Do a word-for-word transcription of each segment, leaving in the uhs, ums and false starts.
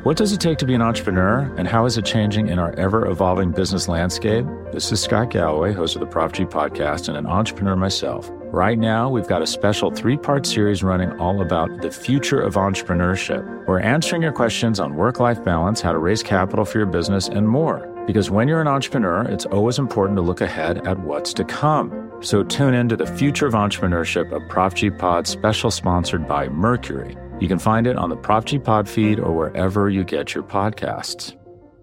What does it take to be an entrepreneur, and how is it changing in our ever-evolving business landscape? This is Scott Galloway, host of the Prop G podcast and an entrepreneur myself. Right now, we've got a special three-part series running all about the future of entrepreneurship. We're answering your questions on work-life balance, how to raise capital for your business, and more. Because when you're an entrepreneur, it's always important to look ahead at what's to come. So tune in to the Future of Entrepreneurship, a Prop G Pod special sponsored by Mercury. You can find it on the Prop G Pod feed or wherever you get your podcasts.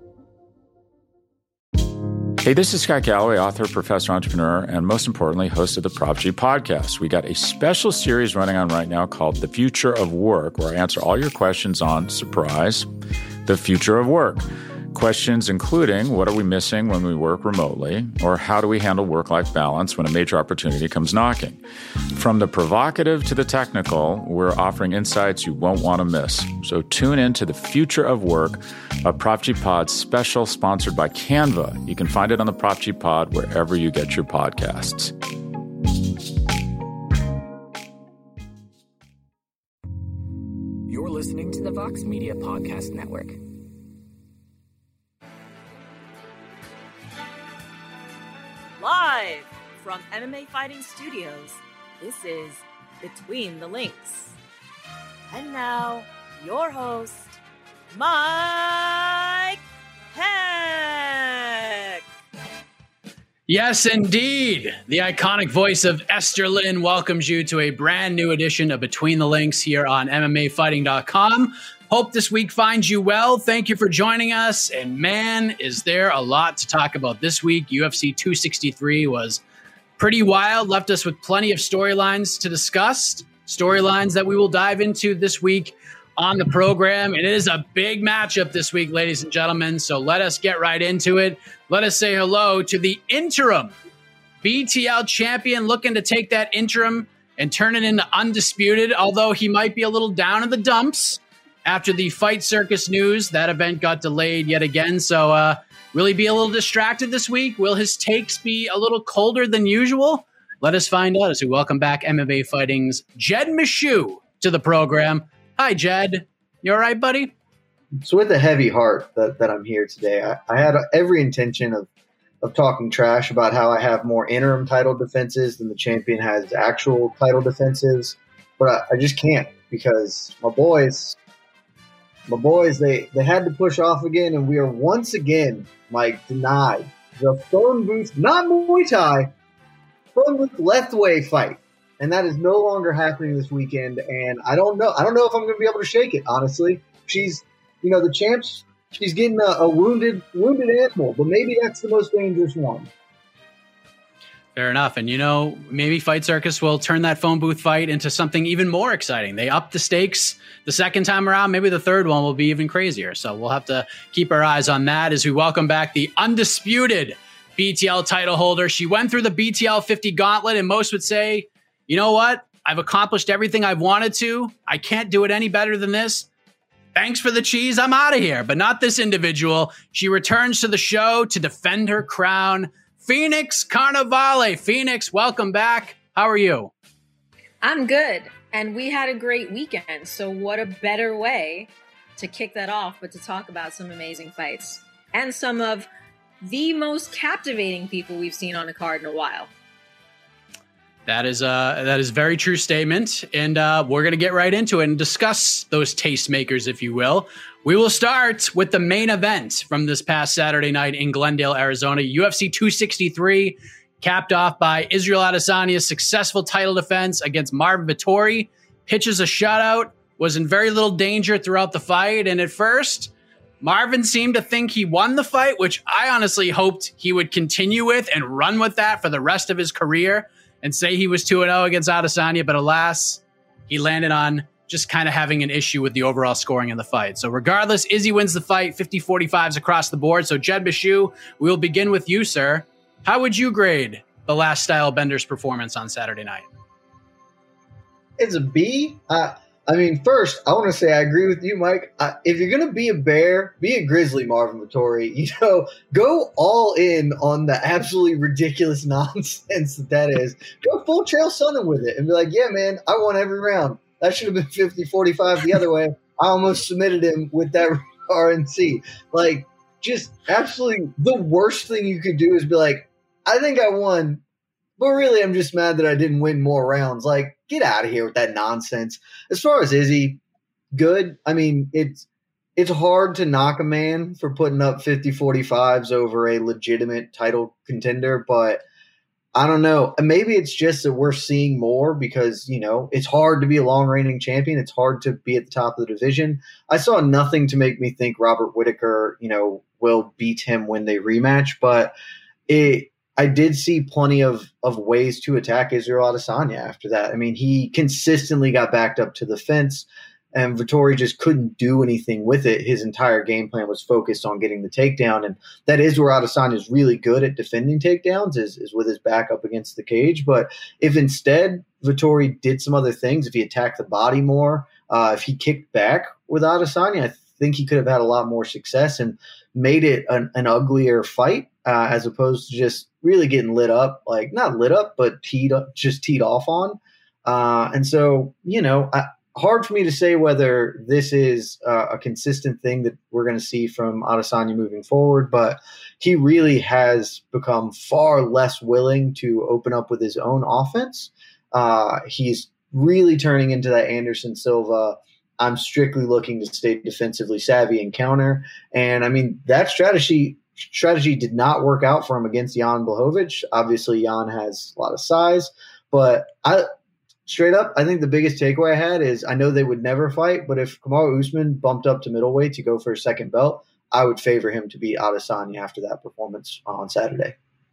Hey, this is Scott Galloway, author, professor, entrepreneur, and most importantly, host of the Prop G podcast. We got a special series running on right now called The Future of Work, where I answer all your questions on, surprise, the future of work. Questions including, what are we missing when we work remotely? Or how do we handle work-life balance when a major opportunity comes knocking? From the provocative to the technical, we're offering insights you won't want to miss. So tune in to The Future of Work, a Prop G Pod special sponsored by Canva. You can find it on the Prop G Pod wherever you get your podcasts. You're listening to the Vox Media Podcast Network. Live from M M A Fighting Studios, this is Between the Links. And now, your host, Mike Heck. Yes, indeed. The iconic voice of Esther Lynn welcomes you to a brand new edition of Between the Links here on M M A Fighting dot com. Hope this week finds you well. Thank you for joining us. And man, is there a lot to talk about this week. U F C two sixty-three was pretty wild, left us with plenty of storylines to discuss, storylines that we will dive into this week on the program. It is a big matchup this week, ladies and gentlemen, so let us get right into it. Let us say hello to the interim B T L champion, looking to take that interim and turn it into undisputed, although he might be a little down in the dumps after the Fight Circus news. That event got delayed yet again, so uh, will he be a little distracted this week? Will his takes be a little colder than usual? Let us find out as we welcome back M M A Fighting's Jed Meshew to the program. Hi, Jed. You all right, buddy? It's with a heavy heart that, that I'm here today. I, I had every intention of, of talking trash about how I have more interim title defenses than the champion has actual title defenses, but I, I just can't because my boys – My boys, they, they had to push off again, and we are once again, Mike, denied the phone booth, not Muay Thai, phone booth Lethway fight. And that is no longer happening this weekend, and I don't know. I don't know if I'm going to be able to shake it, honestly. She's, you know, the champ's, she's getting a, a wounded wounded animal, but maybe that's the most dangerous one. Fair enough. And, you know, maybe Fight Circus will turn that phone booth fight into something even more exciting. They upped the stakes the second time around. Maybe the third one will be even crazier. So we'll have to keep our eyes on that as we welcome back the undisputed B T L title holder. She went through the B T L fifty gauntlet, and most would say, you know what? I've accomplished everything I've wanted to. I can't do it any better than this. Thanks for the cheese. I'm out of here. But not this individual. She returns to the show to defend her crown. Phoenix Carnivale. Phoenix, welcome back. How are you? I'm good. And we had a great weekend. So what a better way to kick that off, but to talk about some amazing fights and some of the most captivating people we've seen on a card in a while. That is uh that is a very true statement. And uh, we're going to get right into it and discuss those tastemakers, if you will. We will start with the main event from this past Saturday night in Glendale, Arizona. U F C two sixty-three, capped off by Israel Adesanya's successful title defense against Marvin Vettori. Pitches a shutout, was in very little danger throughout the fight. And at first, Marvin seemed to think he won the fight, which I honestly hoped he would continue with and run with that for the rest of his career and say he was two and oh against Adesanya. But alas, he landed on just kind of having an issue with the overall scoring in the fight. So regardless, Izzy wins the fight, fifty forty-fives across the board. So Jed Meshew, we'll begin with you, sir. How would you grade the last style bender's performance on Saturday night? It's a B. Uh, I mean, first, I want to say I agree with you, Mike. Uh, if you're going to be a bear, be a grizzly, Marvin Vettori. You know, go all in on the absolutely ridiculous nonsense that that is. Go full Chael Sonnen with it and be like, yeah, man, I won every round. That should have been fifty forty-five the other way. I almost submitted him with that R N C. Like, just absolutely the worst thing you could do is be like, I think I won, but really I'm just mad that I didn't win more rounds. Like, get out of here with that nonsense. As far as Izzy, good. I mean, it's it's hard to knock a man for putting up fifty forty-fives over a legitimate title contender, but I don't know. Maybe it's just that we're seeing more because, you know, it's hard to be a long reigning champion. It's hard to be at the top of the division. I saw nothing to make me think Robert Whittaker, you know, will beat him when they rematch, but it, I did see plenty of, of ways to attack Israel Adesanya after that. I mean, he consistently got backed up to the fence, and Vettori just couldn't do anything with it. His entire game plan was focused on getting the takedown, and that is where Adesanya is really good at defending takedowns, is, is with his back up against the cage. But if instead Vettori did some other things, if he attacked the body more, uh, if he kicked back with Adesanya, I think he could have had a lot more success and made it an, an uglier fight uh, as opposed to just really getting lit up, like not lit up, but teed up, just teed off on. Uh, and so, you know, I, hard for me to say whether this is uh, a consistent thing that we're going to see from Adesanya moving forward, but he really has become far less willing to open up with his own offense. Uh, he's really turning into that Anderson Silva, I'm strictly looking to stay defensively savvy and counter. And I mean, that strategy strategy did not work out for him against Jan Blachowicz. Obviously, Jan has a lot of size, but I – straight up, I think the biggest takeaway I had is I know they would never fight, but if Kamaru Usman bumped up to middleweight to go for a second belt, I would favor him to beat Adesanya after that performance on Saturday.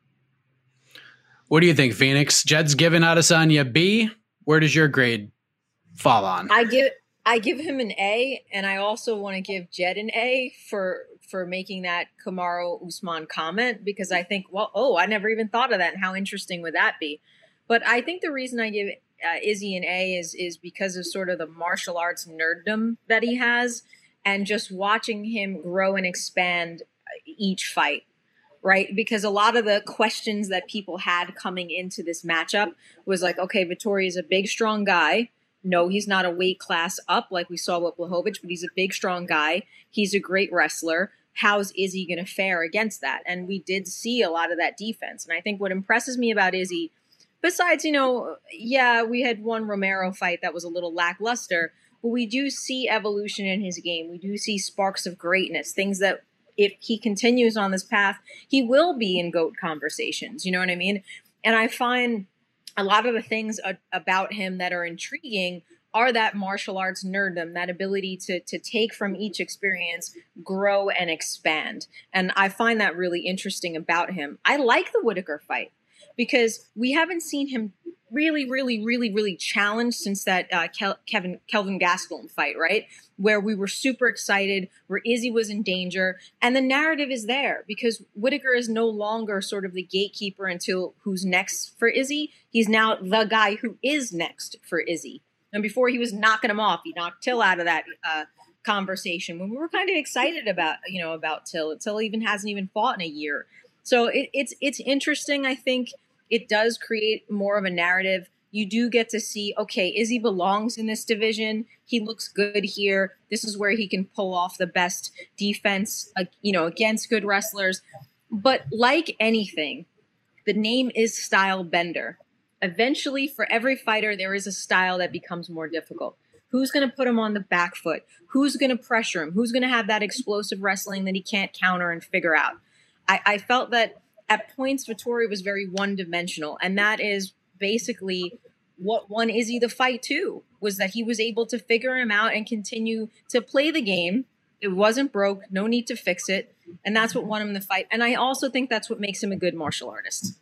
What do you think, Phoenix? Jed's given Adesanya a B. Where does your grade fall on? I give I give him an A, and I also want to give Jed an A for for making that Kamaru Usman comment, because I think, well, oh, I never even thought of that, and how interesting would that be? But I think the reason I give Uh, Izzy an A is is because of sort of the martial arts nerddom that he has, and just watching him grow and expand each fight, right? Because a lot of the questions that people had coming into this matchup was like, okay, Vettori is a big, strong guy. No, he's not a weight class up like we saw with Blachowicz, but he's a big, strong guy. He's a great wrestler. How's Izzy going to fare against that? And we did see a lot of that defense. And I think what impresses me about Izzy, besides, you know, yeah, we had one Romero fight that was a little lackluster, but we do see evolution in his game. We do see sparks of greatness, things that if he continues on this path, he will be in GOAT conversations. You know what I mean? And I find a lot of the things a- about him that are intriguing are that martial arts nerddom, that ability to to take from each experience, grow and expand. And I find that really interesting about him. I like the Whittaker fight, because we haven't seen him really, really, really, really challenged since that uh, Kel- Kevin Kelvin Gastelum fight, right? Where we were super excited, where Izzy was in danger. And the narrative is there because Whittaker is no longer sort of the gatekeeper until who's next for Izzy. He's now the guy who is next for Izzy. And before he was knocking him off, he knocked Till out of that uh, conversation when we were kind of excited about, you know, about Till. Till even hasn't even fought in a year. So it, it's it's interesting. I think it does create more of a narrative. You do get to see, okay, Izzy belongs in this division. He looks good here. This is where he can pull off the best defense, uh, you know, against good wrestlers. But like anything, the name is style bender. Eventually, for every fighter, there is a style that becomes more difficult. Who's going to put him on the back foot? Who's going to pressure him? Who's going to have that explosive wrestling that he can't counter and figure out? I, I felt that at points, Vettori was very one-dimensional, and that is basically what won Izzy the fight too, was that he was able to figure him out and continue to play the game. It wasn't broke, no need to fix it, and that's what won him the fight. And I also think that's what makes him a good martial artist.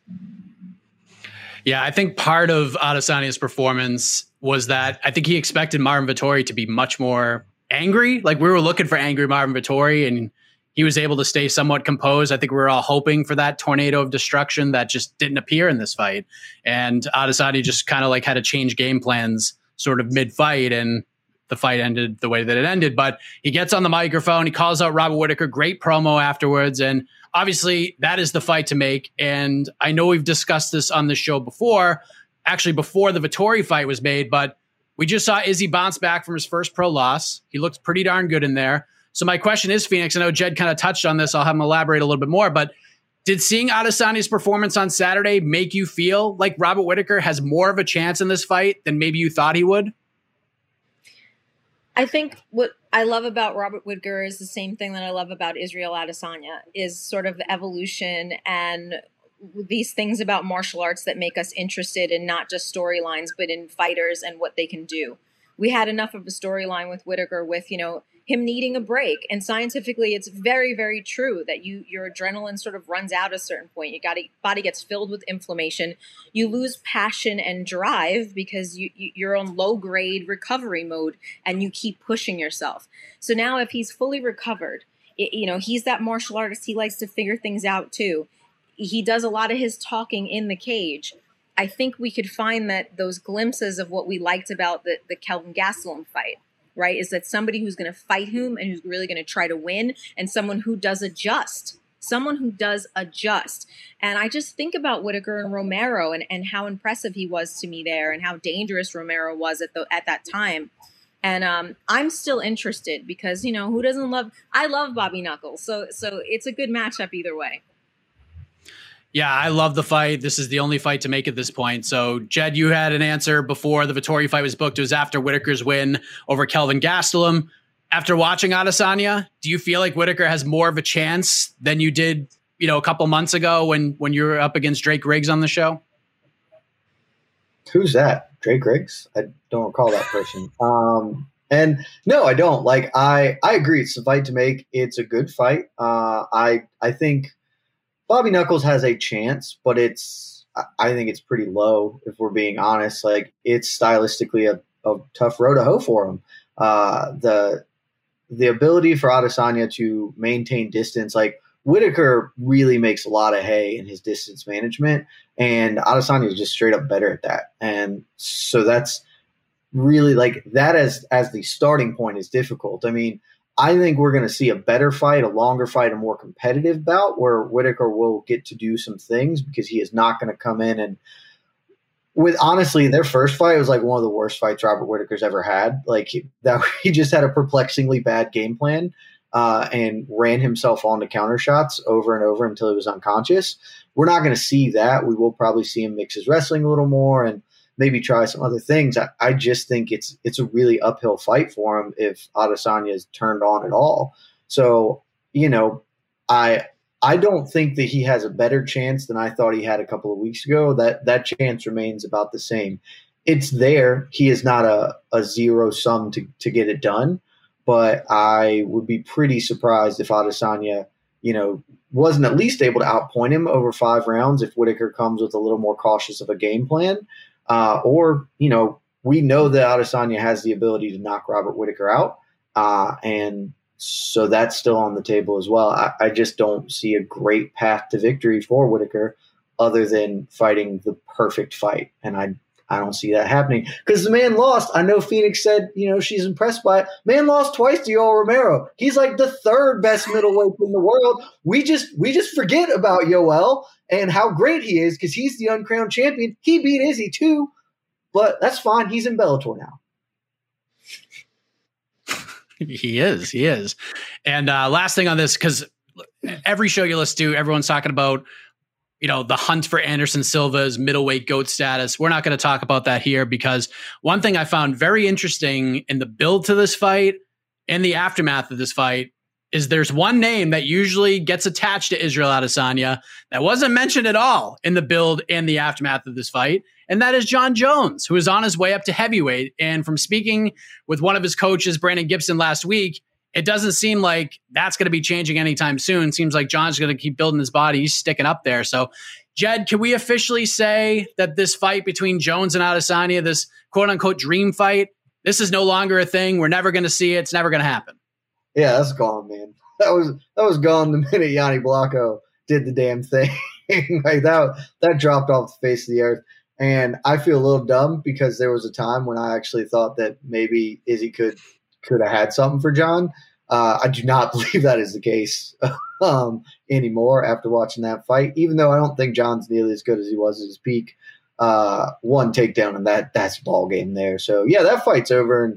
Yeah, I think part of Adesanya's performance was that I think he expected Marvin Vettori to be much more angry. Like, we were looking for angry Marvin Vettori, and he was able to stay somewhat composed. I think we were all hoping for that tornado of destruction that just didn't appear in this fight. And Adesanya just kind of like had to change game plans sort of mid-fight, and the fight ended the way that it ended. But he gets on the microphone, he calls out Robert Whittaker, great promo afterwards. And obviously that is the fight to make. And I know we've discussed this on the show before, actually before the Vettori fight was made, but we just saw Izzy bounce back from his first pro loss. He looked pretty darn good in there. So my question is, Phoenix, I know Jed kind of touched on this. I'll have him elaborate a little bit more, but did seeing Adesanya's performance on Saturday make you feel like Robert Whittaker has more of a chance in this fight than maybe you thought he would? I think what I love about Robert Whittaker is the same thing that I love about Israel Adesanya, is sort of the evolution and these things about martial arts that make us interested in not just storylines, but in fighters and what they can do. We had enough of a storyline with Whittaker with, you know, him needing a break. And scientifically, it's very, very true that you your adrenaline sort of runs out at a certain point. Your got body gets filled with inflammation. You lose passion and drive because you, you, you're on low-grade recovery mode and you keep pushing yourself. So now if he's fully recovered, it, you know, he's that martial artist. He likes to figure things out too. He does a lot of his talking in the cage. I think we could find that those glimpses of what we liked about the, the Kelvin Gastelum fight, right, is that somebody who's going to fight him and who's really going to try to win, and someone who does adjust, someone who does adjust. And I just think about Whittaker and Romero and, and how impressive he was to me there and how dangerous Romero was at the at that time. And um, I'm still interested because, you know, who doesn't love, I love Bobby Knuckles. So, so it's a good matchup either way. Yeah, I love the fight. This is the only fight to make at this point. So, Jed, you had an answer before the Vettori fight was booked. It was after Whittaker's win over Kelvin Gastelum. After watching Adesanya, do you feel like Whittaker has more of a chance than you did, you know, a couple months ago when when you were up against Drake Riggs on the show? Who's that? Drake Riggs? I don't recall that person. Um, and no, I don't. Like, I I agree. It's a fight to make. It's a good fight. Uh, I I think Bobby Knuckles has a chance, but it's, I think it's pretty low if we're being honest. Like, it's stylistically a, a tough road to hoe for him. Uh, the the ability for Adesanya to maintain distance, like Whittaker really makes a lot of hay in his distance management, and Adesanya is just straight up better at that. And so that's really like that as as the starting point is difficult. I mean, I think we're going to see a better fight, a longer fight, a more competitive bout where Whittaker will get to do some things because he is not going to come in and with honestly their first fight was like one of the worst fights Robert Whittaker's ever had. Like he, that he just had a perplexingly bad game plan uh, and ran himself onto counter shots over and over until he was unconscious. We're not going to see that. We will probably see him mix his wrestling a little more and maybe try some other things. I, I just think it's it's a really uphill fight for him if Adesanya is turned on at all. So, you know, I I don't think that he has a better chance than I thought he had a couple of weeks ago. That that chance remains about the same. It's there. He is not a, a zero sum to, to get it done. But I would be pretty surprised if Adesanya, you know, wasn't at least able to outpoint him over five rounds if Whittaker comes with a little more cautious of a game plan. Uh, or, you know, we know that Adesanya has the ability to knock Robert Whittaker out. Uh, and so that's still on the table as well. I, I just don't see a great path to victory for Whittaker other than fighting the perfect fight. And I I don't see that happening because the man lost. I know Phoenix said, you know, she's impressed by it. Man lost twice to Yoel Romero. He's like the third best middleweight in the world. We just we just forget about Yoel and how great he is because he's the uncrowned champion. He beat Izzy too, but that's fine. He's in Bellator now. He is. He is. And uh, last thing on this, because every show you listen to, everyone's talking about, you know, the hunt for Anderson Silva's middleweight GOAT status. We're not going to talk about that here because one thing I found very interesting in the build to this fight and the aftermath of this fight is there's one name that usually gets attached to Israel Adesanya that wasn't mentioned at all in the build and the aftermath of this fight. And that is John Jones, who is on his way up to heavyweight. And from speaking with one of his coaches, Brandon Gibson, last week, it doesn't seem like that's going to be changing anytime soon. Seems like John's going to keep building his body. He's sticking up there. So, Jed, can we officially say that this fight between Jones and Adesanya, this quote-unquote dream fight, this is no longer a thing? We're never going to see it. It's never going to happen. Yeah, that's gone, man. That was that was gone the minute Yanni Blanco did the damn thing. Like that, that dropped off the face of the earth. And I feel a little dumb because there was a time when I actually thought that maybe Izzy could could have had something for John. Uh, I do not believe that is the case um, anymore after watching that fight, even though I don't think John's nearly as good as he was at his peak. Uh, one takedown and that that's ball game there. So, yeah, that fight's over. And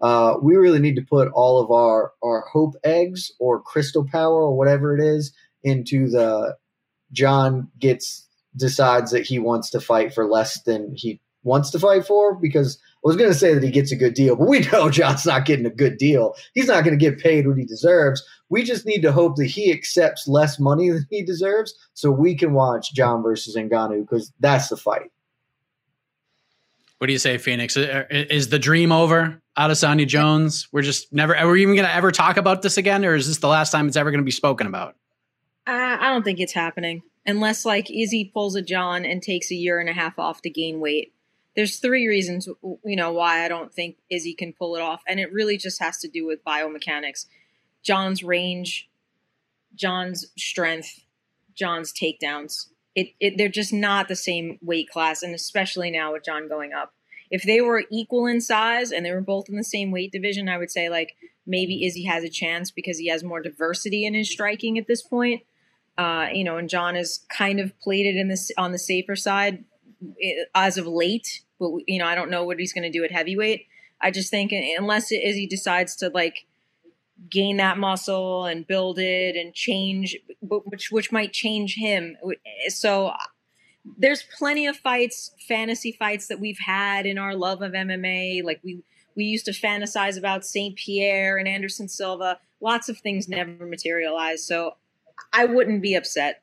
Uh, we really need to put all of our, our hope eggs or crystal power or whatever it is into the John gets decides that he wants to fight for less than he wants to fight for, because I was going to say that he gets a good deal, but we know John's not getting a good deal. He's not going to get paid what he deserves. We just need to hope that he accepts less money than he deserves so we can watch John versus Ngannou, because that's the fight. What do you say, Phoenix? Is the dream over? Adesanya Jones? We're just never, are we even going to ever talk about this again? Or is this the last time it's ever going to be spoken about? Uh, I don't think it's happening unless like Izzy pulls a John and takes a year and a half off to gain weight. There's three reasons, you know, why I don't think Izzy can pull it off. And it really just has to do with biomechanics. John's range, John's strength, John's takedowns. It, it, they're just not the same weight class, and especially now with John going up. If they were equal in size and they were both in the same weight division, I would say like maybe Izzy has a chance because he has more diversity in his striking at this point. Uh, you know, and John has kind of played it in this on the safer side as of late. But you know, I don't know what he's going to do at heavyweight. I just think unless Izzy decides to like gain that muscle and build it and change, which which might change him. So there's plenty of fights, fantasy fights that we've had in our love of M M A. Like we we used to fantasize about Saint Pierre and Anderson Silva. Lots of things never materialized. So I wouldn't be upset.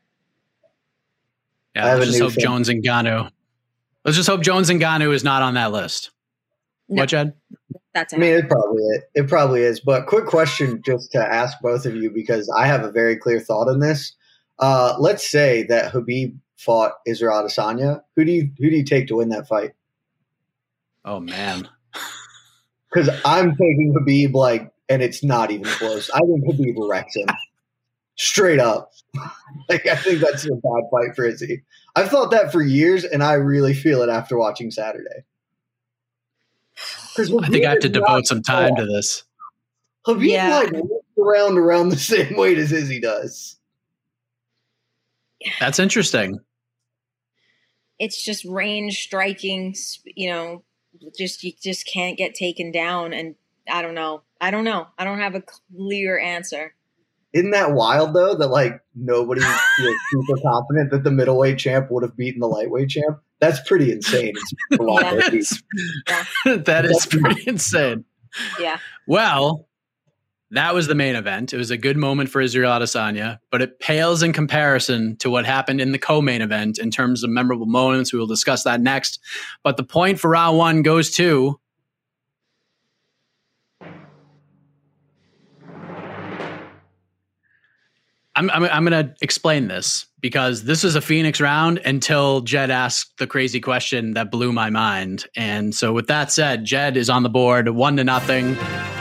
Yeah, let's just hope thing. Jones and Ngannou. Let's just hope Jones and Ngannou is not on that list. No. What, Jed? That's I mean, it probably is. It probably is. But quick question just to ask both of you, because I have a very clear thought on this. Uh, let's say that Khabib fought Israel Adesanya. Who do you who do you take to win that fight? Oh man, because I'm taking Khabib, like, and it's not even close. I think Khabib wrecks him straight up. Like, I think that's a bad fight for Izzy. I've thought that for years, and I really feel it after watching Saturday. I think I have to devote some time to this. Khabib yeah. like moves around around the same weight as Izzy does. That's interesting. It's just range striking, you know, just you just can't get taken down. And I don't know. I don't know. I don't have a clear answer. Isn't that wild, though, that like nobody feels super confident that the middleweight champ would have beaten the lightweight champ? That's pretty insane. It's a lot yeah. yeah. That is pretty insane. Yeah. Well, that was the main event. It was a good moment for Israel Adesanya, but it pales in comparison to what happened in the co-main event in terms of memorable moments. We will discuss that next. But the point for round one goes to I'm, I'm, I'm going to explain this because this is a Phoenix round until Jed asked the crazy question that blew my mind. And so with that said, Jed is on the board, one to nothing.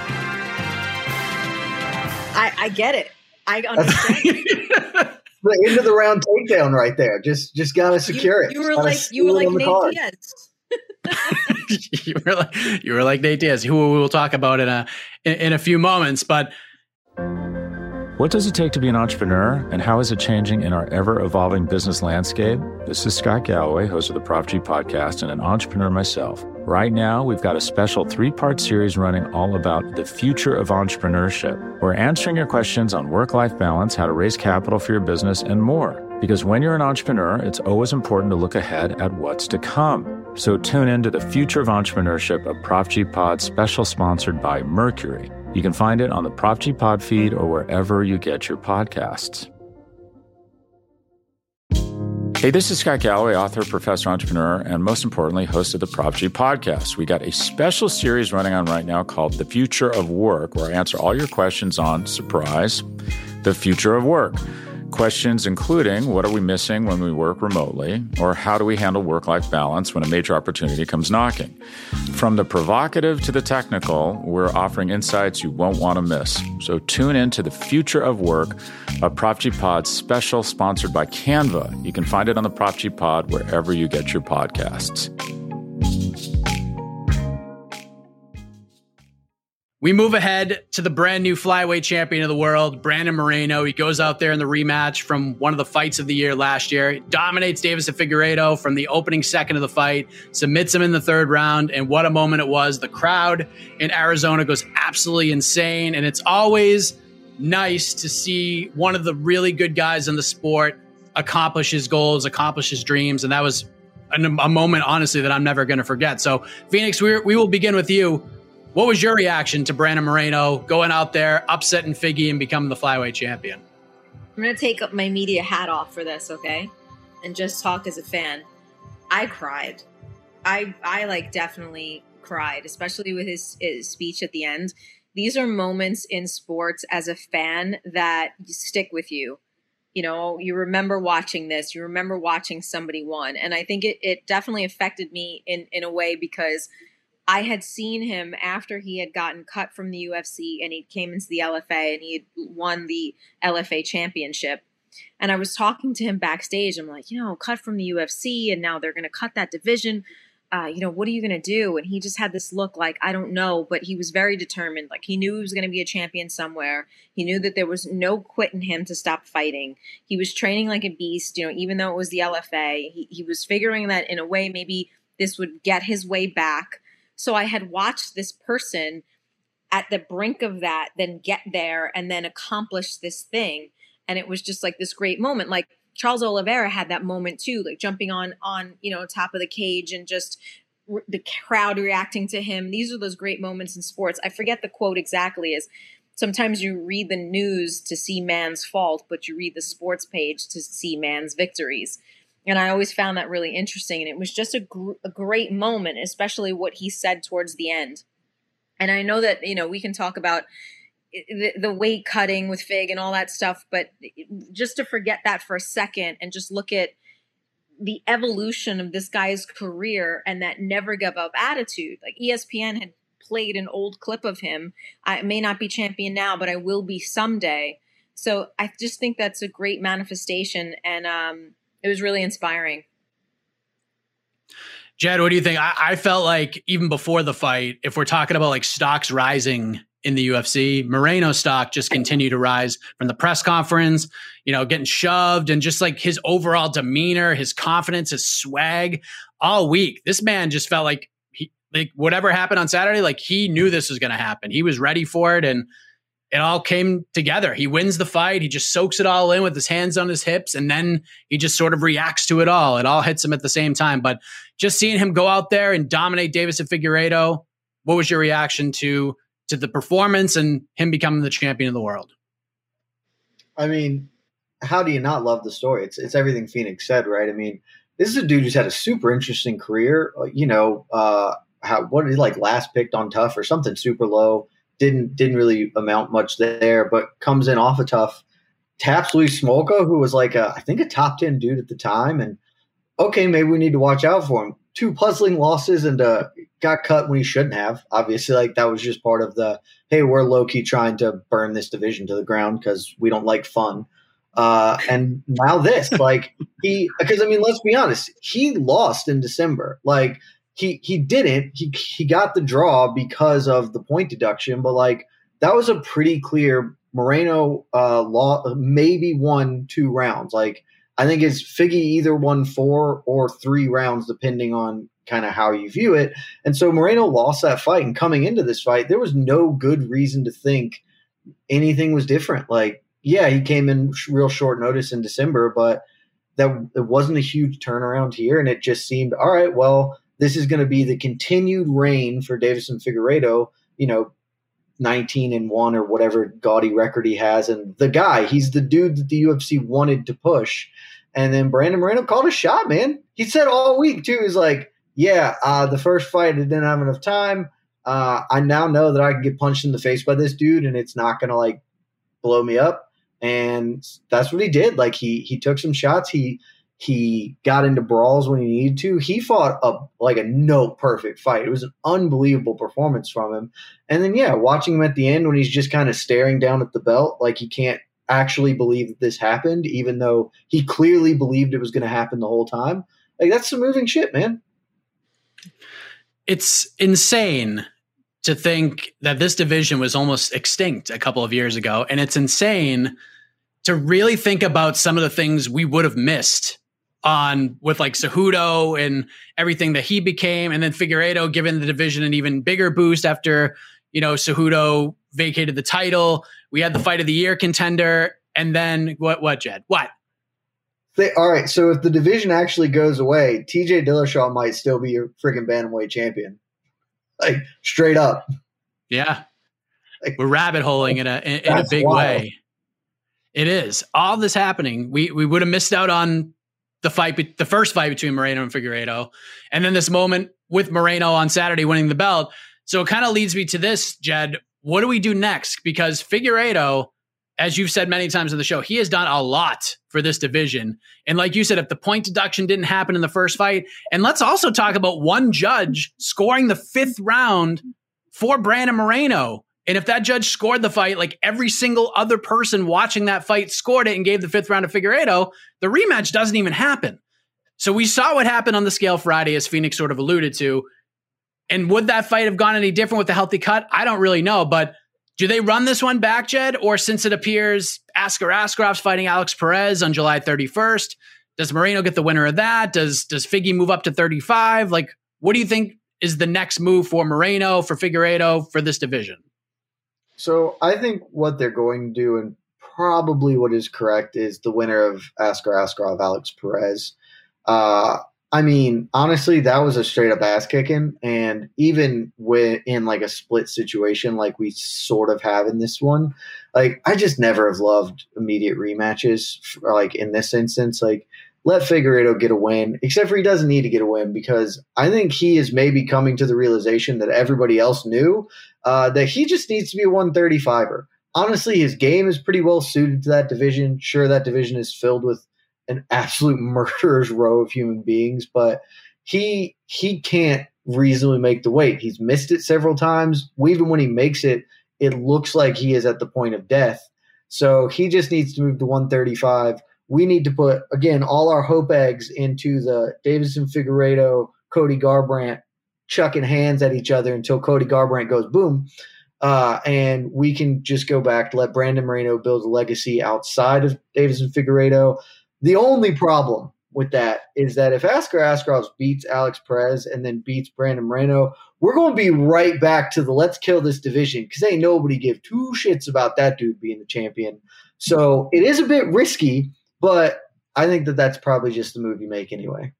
I, I get it. I understand. The end of the round takedown right there. Just just got to secure you, it. You were like, you were like Nate Diaz. you, were like, you were like Nate Diaz, who we will talk about in a, in, in a few moments. But what does it take to be an entrepreneur, and how is it changing in our ever-evolving business landscape? This is Scott Galloway, host of the Prop G podcast and an entrepreneur myself. Right now, we've got a special three-part series running all about the future of entrepreneurship. We're answering your questions on work-life balance, how to raise capital for your business, and more. Because when you're an entrepreneur, it's always important to look ahead at what's to come. So tune in to the Future of Entrepreneurship, a Prop G pod special sponsored by Mercury. You can find it on the Prop G Pod feed or wherever you get your podcasts. Hey, this is Scott Galloway, author, professor, entrepreneur, and most importantly, host of the Prop G podcast. We got a special series running on right now called The Future of Work, where I answer all your questions on, surprise, the future of work. Questions including, what are we missing when we work remotely? Or how do we handle work-life balance when a major opportunity comes knocking? From the provocative to the technical, we're offering insights you won't want to miss. So tune in to The Future of Work, a Prop G Pod special sponsored by Canva. You can find it on the Prop G Pod wherever you get your podcasts. We move ahead to the brand new flyweight champion of the world, Brandon Moreno. He goes out there in the rematch from one of the fights of the year last year. He dominates Deiveson Figueiredo from the opening second of the fight, submits him in the third round, and what a moment it was. The crowd in Arizona goes absolutely insane, and it's always nice to see one of the really good guys in the sport accomplish his goals, accomplish his dreams, and that was a, a moment, honestly, that I'm never going to forget. So, Phoenix, we, we will begin with you. What was your reaction to Brandon Moreno going out there, upsetting Figgy, and becoming the flyweight champion? I'm going to take up my media hat off for this, okay? And just talk as a fan. I cried. I, I like, definitely cried, especially with his, his speech at the end. These are moments in sports as a fan that stick with you. You know, you remember watching this. You remember watching somebody won. And I think it, it definitely affected me in, in a way because I had seen him after he had gotten cut from the U F C and he came into the L F A and he had won the L F A championship. And I was talking to him backstage. I'm like, you know, cut from the U F C and now they're going to cut that division. Uh, you know, what are you going to do? And he just had this look like, I don't know, but he was very determined. Like he knew he was going to be a champion somewhere. He knew that there was no quit in him to stop fighting. He was training like a beast, you know, even though it was the L F A, he, he was figuring that in a way, maybe this would get his way back. So I had watched this person at the brink of that, then get there and then accomplish this thing. And it was just like this great moment. Like Charles Oliveira had that moment too, like jumping on, on, you know, top of the cage and just re- the crowd reacting to him. These are those great moments in sports. I forget the quote exactly is sometimes you read the news to see man's fault, but you read the sports page to see man's victories. And I always found that really interesting. And it was just a, gr- a great moment, especially what he said towards the end. And I know that, you know, we can talk about the, the weight cutting with Fig and all that stuff, but just to forget that for a second and just look at the evolution of this guy's career and that never give up attitude. Like E S P N had played an old clip of him. I may not be champion now, but I will be someday. So I just think that's a great manifestation. And, um, it was really inspiring. Jed, what do you think? I, I felt like even before the fight, if we're talking about like stocks rising in the U F C, Moreno stock just continued to rise from the press conference, you know, getting shoved and just like his overall demeanor, his confidence, his swag all week. This man just felt like he, like whatever happened on Saturday, like he knew this was going to happen. He was ready for it. And it all came together. He wins the fight. He just soaks it all in with his hands on his hips. And then he just sort of reacts to it all. It all hits him at the same time. But just seeing him go out there and dominate Deiveson Figueiredo, what was your reaction to, to the performance and him becoming the champion of the world? I mean, how do you not love the story? It's, it's everything Phoenix said, right? I mean, this is a dude who's had a super interesting career. You know, uh, how, what did he like last picked on Tough or something super low? Didn't didn't really amount much there, but comes in off a Tough, taps Luis Smolka, who was like a, I think a top ten dude at the time, and okay, maybe we need to watch out for him. Two puzzling losses and uh, got cut when he shouldn't have. Obviously, like that was just part of the hey, we're low key trying to burn this division to the ground because we don't like fun. Uh, and now this, like he, because I mean, let's be honest, he lost in December, like. He he didn't. He he got the draw because of the point deduction, but like that was a pretty clear Moreno uh law maybe won two rounds. Like I think it's Figgy either won four or three rounds depending on kind of how you view it. And so Moreno lost that fight, and coming into this fight, there was no good reason to think anything was different. Like yeah, he came in real short notice in December, but that it wasn't a huge turnaround here, and it just seemed all right. Well. This is going to be the continued reign for Deiveson Figueiredo, you know, nineteen and one or whatever gaudy record he has. And the guy, he's the dude that the U F C wanted to push. And then Brandon Moreno called a shot, man. He said all week, too, he's like, yeah, uh, the first fight, I didn't have enough time. Uh, I now know that I can get punched in the face by this dude and it's not going to, like, blow me up. And that's what he did. Like, he he took some shots. He – He got into brawls when he needed to. He fought a like a no perfect fight. It was an unbelievable performance from him. And then, yeah, watching him at the end when he's just kind of staring down at the belt like he can't actually believe that this happened, even though he clearly believed it was going to happen the whole time. Like, that's some moving shit, man. It's insane to think that this division was almost extinct a couple of years ago. And it's insane to really think about some of the things we would have missed on with like Cejudo and everything that he became. And then Figueiredo giving the division an even bigger boost after, you know, Cejudo vacated the title. We had the fight of the year contender. And then what, what, Jed? What? They, all right. So if the division actually goes away, T J Dillashaw might still be your freaking bantamweight champion. Like straight up. Yeah. Like, we're rabbit holing in a, in, in a big wild. way. It is all this happening. We, we would have missed out on the fight, the first fight between Moreno and Figueiredo. And then this moment with Moreno on Saturday winning the belt. So it kind of leads me to this, Jed. What do we do next? Because Figueiredo, as you've said many times on the show, he has done a lot for this division. And like you said, if the point deduction didn't happen in the first fight, and let's also talk about one judge scoring the fifth round for Brandon Moreno. And if that judge scored the fight, like every single other person watching that fight scored it and gave the fifth round to Figueiredo, the rematch doesn't even happen. So we saw what happened on the scale Friday, as Phoenix sort of alluded to. And would that fight have gone any different with the healthy cut? I don't really know, but do they run this one back, Jed? Or since it appears Askar Askarov's fighting Alex Perez on July thirty-first, does Moreno get the winner of that? Does does Figgy move up to thirty-five? Like, what do you think is the next move for Moreno, for Figueiredo, for this division? So I think what they're going to do, and probably what is correct, is the winner of Askar Askarov, Alex Perez. Uh, I mean, honestly, that was a straight up ass kicking. And even when in like a split situation, like we sort of have in this one, like I just never have loved immediate rematches. Like in this instance, like let Figueiredo get a win, except for he doesn't need to get a win, because I think he is maybe coming to the realization that everybody else knew uh, that he just needs to be a one thirty-fiver. Honestly, his game is pretty well suited to that division. Sure, that division is filled with an absolute murderer's row of human beings, but he he can't reasonably make the weight. He's missed it several times. Even when he makes it, it looks like he is at the point of death. So he just needs to move to one thirty-five. We need to put, again, all our hope eggs into the Deiveson Figueiredo, Cody Garbrandt chucking hands at each other until Cody Garbrandt goes boom. Uh, and we can just go back to let Brandon Moreno build a legacy outside of Deiveson Figueiredo. The only problem with that is that if Askar Askarov beats Alex Perez and then beats Brandon Moreno, we're going to be right back to the let's kill this division, because ain't nobody give two shits about that dude being the champion. So it is a bit risky, but I think that that's probably just the move you make anyway.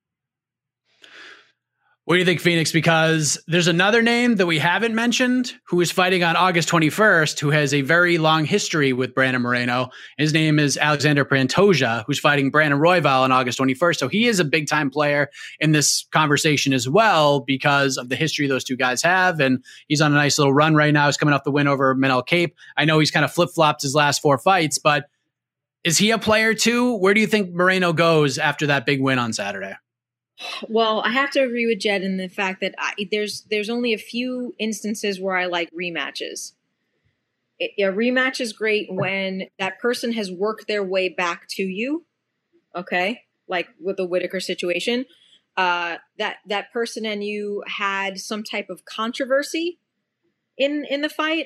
What do you think, Phoenix? Because there's another name that we haven't mentioned who is fighting on August twenty-first, who has a very long history with Brandon Moreno. His name is Alexander Pantoja, who's fighting Brandon Royval on August twenty-first. So he is a big-time player in this conversation as well because of the history those two guys have. And he's on a nice little run right now. He's coming off the win over Manel Kape. I know he's kind of flip-flopped his last four fights, but is he a player too? Where do you think Moreno goes after that big win on Saturday? Well, I have to agree with Jed in the fact that I, there's there's only a few instances where I like rematches. It, a rematch is great when that person has worked their way back to you, okay? Like with the Whitaker situation, uh, that that person and you had some type of controversy in in the fight,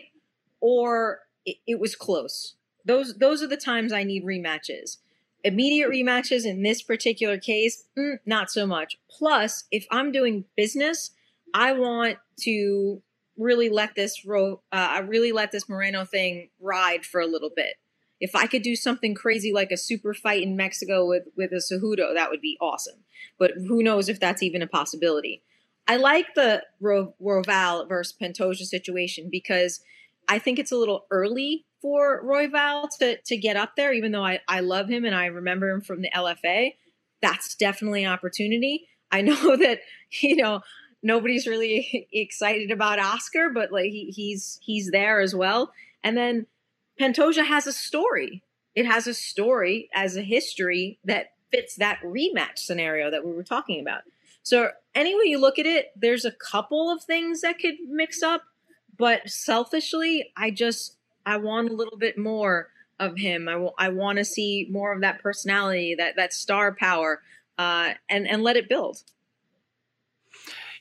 or it, it was close. Those those are the times I need rematches. Immediate rematches in this particular case, mm, not so much. Plus, if I'm doing business, I want to really let this ro- uh, I really let this Moreno thing ride for a little bit. If I could do something crazy like a super fight in Mexico with, with a Cejudo, that would be awesome. But who knows if that's even a possibility. I like the Ro- Royval versus Pantoja situation because I think it's a little early for Royval to, to get up there, even though I, I love him and I remember him from the L F A. That's definitely an opportunity. I know that, you know, nobody's really excited about Askar, but like he, he's he's there as well. And then Pantoja has a story. It has a story as a history that fits that rematch scenario that we were talking about. So any way you look at it, there's a couple of things that could mix up, but selfishly, I just I want a little bit more of him. I, w- I want to see more of that personality, that that star power, uh, and and let it build.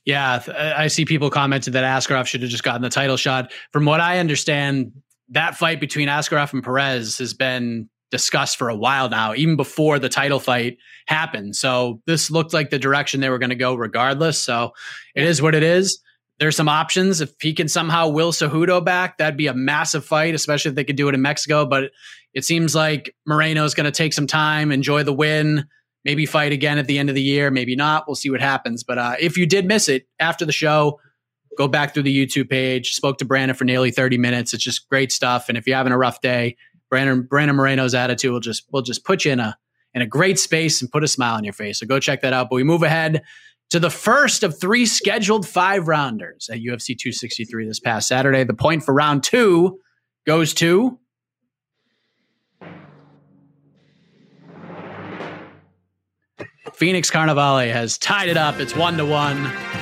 Yeah, I see people commented that Askarov should have just gotten the title shot. From what I understand, that fight between Askarov and Perez has been discussed for a while now, even before the title fight happened. So this looked like the direction they were going to go regardless. So it is what it is. There's some options. If he can somehow will Cejudo back, that'd be a massive fight, especially if they could do it in Mexico. But it seems like Moreno's going to take some time, enjoy the win, maybe fight again at the end of the year, maybe not. We'll see what happens. But uh, if you did miss it after the show, go back through the YouTube page. Spoke to Brandon for nearly thirty minutes. It's just great stuff. And if you're having a rough day, Brandon Brandon Moreno's attitude will just will just put you in a in a great space and put a smile on your face. So go check that out. But we move ahead to the first of three scheduled five rounders at U F C two sixty-three this past Saturday. The point for round two goes to Phoenix Carnivale. Has tied it up. It's one to one.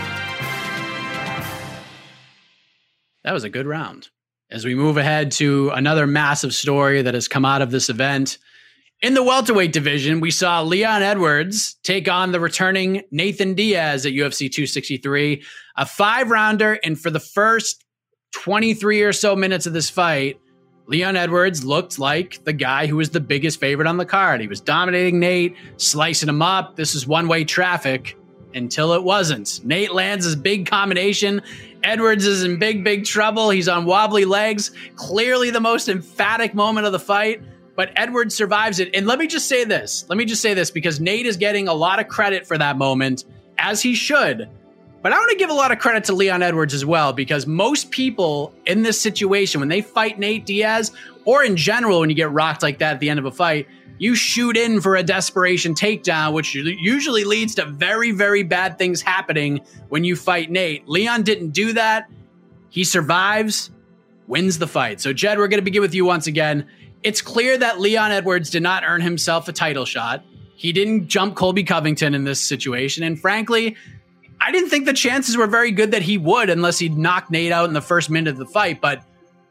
That was a good round. As we move ahead to another massive story that has come out of this event. In the welterweight division, we saw Leon Edwards take on the returning Nathan Diaz at U F C two sixty-three, a five-rounder, and for the first twenty-three or so minutes of this fight, Leon Edwards looked like the guy who was the biggest favorite on the card. He was dominating Nate, slicing him up. This is one-way traffic until it wasn't. Nate lands his big combination. Edwards is in big, big trouble. He's on wobbly legs. Clearly the most emphatic moment of the fight. But Edwards survives it. And let me just say this. Let me just say this because Nate is getting a lot of credit for that moment, as he should. But I want to give a lot of credit to Leon Edwards as well, because most people in this situation, when they fight Nate Diaz, or in general, when you get rocked like that at the end of a fight, you shoot in for a desperation takedown, which usually leads to very, very bad things happening when you fight Nate. Leon didn't do that. He survives, wins the fight. So, Jed, we're going to begin with you once again. It's clear that Leon Edwards did not earn himself a title shot. He didn't jump Colby Covington in this situation. And frankly, I didn't think the chances were very good that he would unless he'd knocked Nate out in the first minute of the fight. But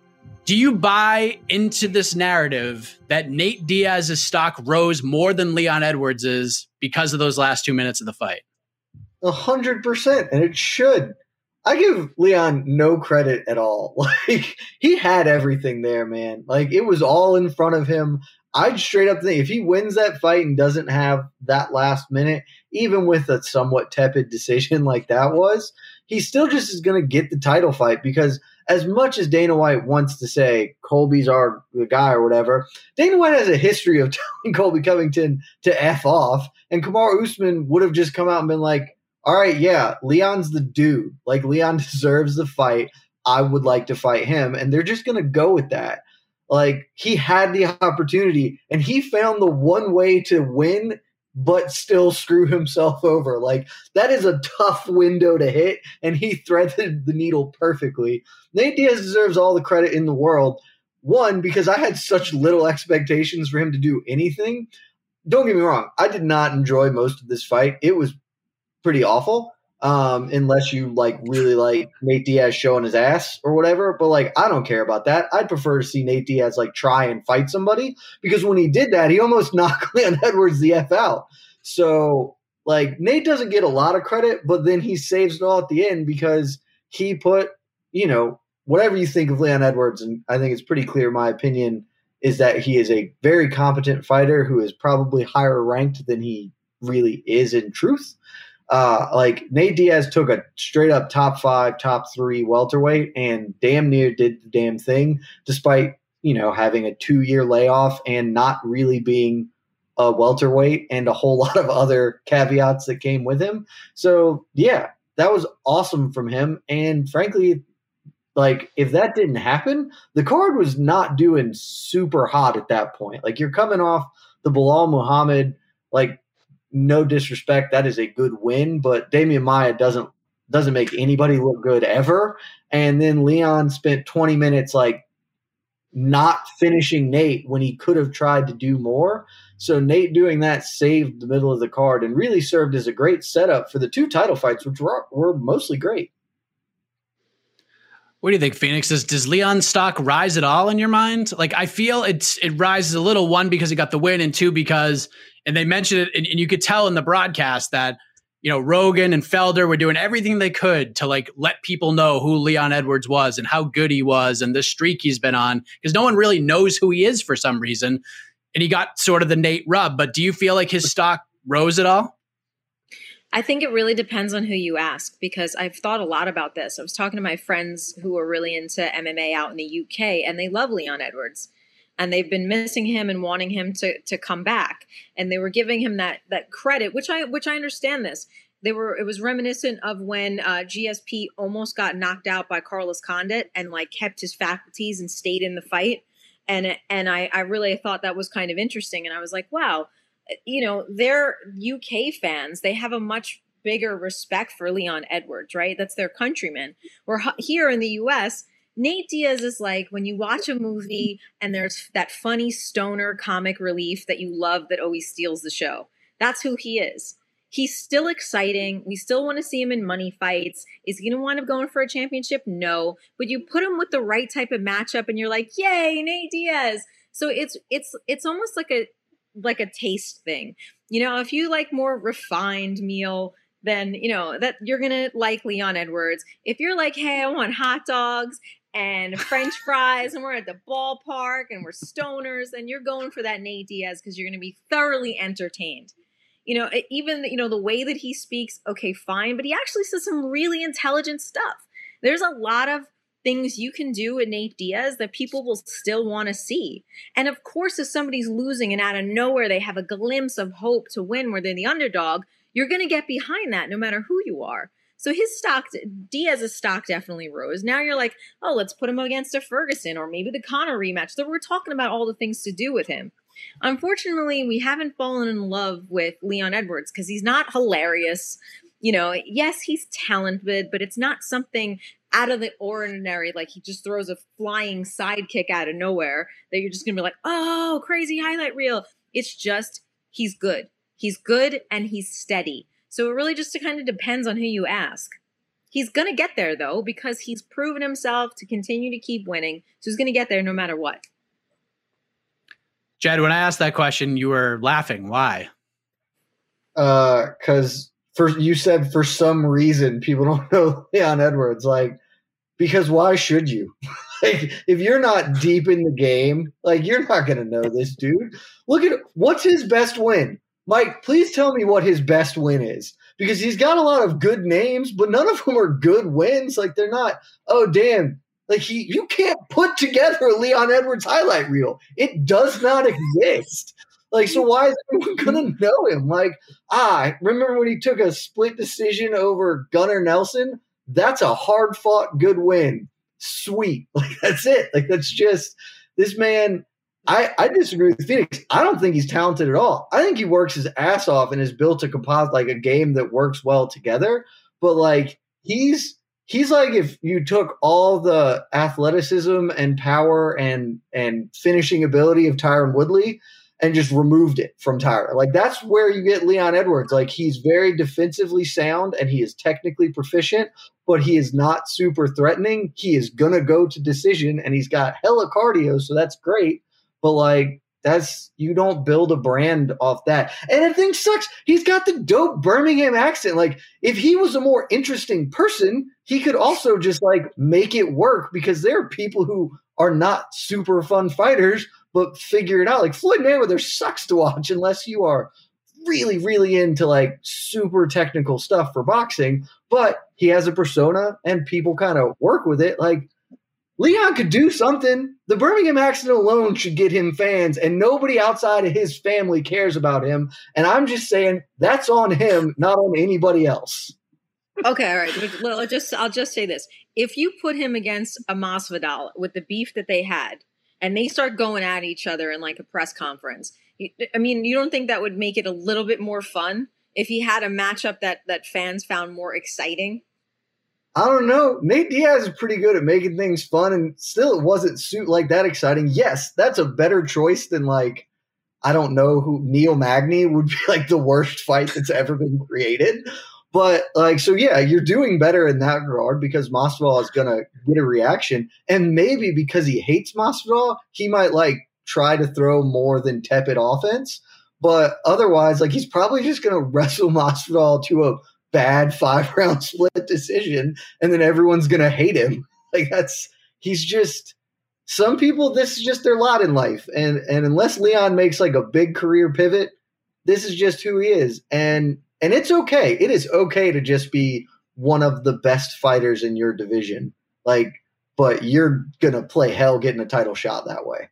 do you buy into this narrative that Nate Diaz's stock rose more than Leon Edwards's because of those last two minutes of the fight? A hundred percent, and it should. I give Leon no credit at all. Like, he had everything there, man. Like, it was all in front of him. I'd straight up think if he wins that fight and doesn't have that last minute, even with a somewhat tepid decision like that was, he still just is going to get the title fight, because as much as Dana White wants to say Colby's our the guy or whatever, Dana White has a history of telling Colby Covington to F off, and Kamaru Usman would have just come out and been like, all right, yeah, Leon's the dude. Like, Leon deserves the fight. I would like to fight him. And they're just going to go with that. Like, he had the opportunity, and he found the one way to win but still screw himself over. Like, that is a tough window to hit, and he threaded the needle perfectly. Nate Diaz deserves all the credit in the world. One, because I had such little expectations for him to do anything. Don't get me wrong. I did not enjoy most of this fight. It was pretty awful, um, unless you like really like Nate Diaz showing his ass or whatever. But like, I don't care about that. I'd prefer to see Nate Diaz like try and fight somebody, because when he did that, he almost knocked Leon Edwards the F out. So like, Nate doesn't get a lot of credit, but then he saves it all at the end because he put, you know, whatever you think of Leon Edwards, and I think it's pretty clear, my opinion is that he is a very competent fighter who is probably higher ranked than he really is in truth. Uh, like, Nate Diaz took a straight up top five, top three welterweight and damn near did the damn thing, despite, you know, having a two year layoff and not really being a welterweight and a whole lot of other caveats that came with him. So yeah, that was awesome from him. And frankly, like, if that didn't happen, the card was not doing super hot at that point. Like, you're coming off the Bilal Muhammad, like, no disrespect, that is a good win, but Damian Maia doesn't doesn't make anybody look good ever. And then Leon spent twenty minutes like not finishing Nate when he could have tried to do more. So Nate doing that saved the middle of the card and really served as a great setup for the two title fights, which were, were mostly great. What do you think, Phoenix? Does, does Leon's stock rise at all in your mind? Like, I feel it's it rises a little, one, because he got the win, and two, because, and they mentioned it, and, and you could tell in the broadcast that you know, Rogan and Felder were doing everything they could to like let people know who Leon Edwards was and how good he was and the streak he's been on, because no one really knows who he is for some reason. And he got sort of the Nate rub. But do you feel like his stock rose at all? I think it really depends on who you ask, because I've thought a lot about this. I was talking to my friends who are really into M M A out in the U K, and they love Leon Edwards. And they've been missing him and wanting him to to come back. And they were giving him that that credit, which I which I understand this. They were it was reminiscent of when uh, G S P almost got knocked out by Carlos Condit and like kept his faculties and stayed in the fight. And and I, I really thought that was kind of interesting. And I was like, wow, you know, they're U K fans. They have a much bigger respect for Leon Edwards, right? That's their countryman. We're here in the U S, Nate Diaz is like when you watch a movie and there's that funny stoner comic relief that you love that always steals the show. That's who he is. He's still exciting. We still want to see him in money fights. Is he going to wind up going for a championship? No. But you put him with the right type of matchup and you're like, yay, Nate Diaz. So it's it's it's almost like a like a taste thing. You know, if you like more refined meal, then, you know, that you're going to like Leon Edwards. If you're like, hey, I want hot dogs and French fries, and we're at the ballpark and we're stoners, and you're going for that Nate Diaz because you're going to be thoroughly entertained. You know, even, you know, the way that he speaks, okay, fine, but he actually says some really intelligent stuff. There's a lot of things you can do with Nate Diaz that people will still want to see. And of course, if somebody's losing and out of nowhere they have a glimpse of hope to win where they're the underdog, you're going to get behind that no matter who you are. So his stock, Diaz's stock definitely rose. Now you're like, oh, let's put him against a Ferguson or maybe the Conor rematch. So we're talking about all the things to do with him. Unfortunately, we haven't fallen in love with Leon Edwards because he's not hilarious. You know, yes, he's talented, but it's not something out of the ordinary. Like he just throws a flying sidekick out of nowhere that you're just going to be like, oh, crazy highlight reel. It's just he's good. He's good and he's steady. So it really just kind of depends on who you ask. He's going to get there, though, because he's proven himself to continue to keep winning. So he's going to get there no matter what. Jed, when I asked that question, you were laughing. Why? Because uh, for you said for some reason people don't know Leon Edwards. Like, because why should you? Like, if you're not deep in the game, like you're not going to know this dude. Look at what's his best win. Mike, please tell me what his best win is, because he's got a lot of good names, but none of them are good wins. Like they're not, oh, damn. Like he, you can't put together a Leon Edwards highlight reel. It does not exist. Like, so why is everyone going to know him? Like, ah, remember when he took a split decision over Gunnar Nelson? That's a hard fought good win. Sweet. Like that's it. Like that's just this man. I, I disagree with Phoenix. I don't think he's talented at all. I think he works his ass off and has built a composite, like a game that works well together. But like he's he's like if you took all the athleticism and power and and finishing ability of Tyron Woodley and just removed it from Tyron. Like that's where you get Leon Edwards. Like he's very defensively sound and he is technically proficient, but he is not super threatening. He is gonna go to decision and he's got hella cardio, so that's great. But, like, that's – you don't build a brand off that. And the thing sucks. He's got the dope Birmingham accent. Like, if he was a more interesting person, he could also just, like, make it work, because there are people who are not super fun fighters but figure it out. Like, Floyd Mayweather sucks to watch unless you are really, really into, like, super technical stuff for boxing. But he has a persona and people kind of work with it. Like, Leon could do something. The Birmingham accent alone should get him fans, and nobody outside of his family cares about him. And I'm just saying that's on him, not on anybody else. Okay, all right. Well, I'll just I'll just say this: if you put him against a Masvidal with the beef that they had, and they start going at each other in like a press conference, I mean, you don't think that would make it a little bit more fun if he had a matchup that that fans found more exciting? I don't know. Nate Diaz is pretty good at making things fun, and still it wasn't suit like that exciting. Yes, that's a better choice than like, I don't know who Neil Magny would be like the worst fight that's ever been created. But like, so yeah, you're doing better in that regard because Masvidal is going to get a reaction. And maybe because he hates Masvidal, he might like try to throw more than tepid offense. But otherwise, like he's probably just going to wrestle Masvidal to a bad five round split decision, and then everyone's going to hate him. Like that's he's just some people. This is just their lot in life, and and unless Leon makes like a big career pivot, this is just who he is, and and it's okay. It is okay to just be one of the best fighters in your division, like. But you're gonna play hell getting a title shot that way.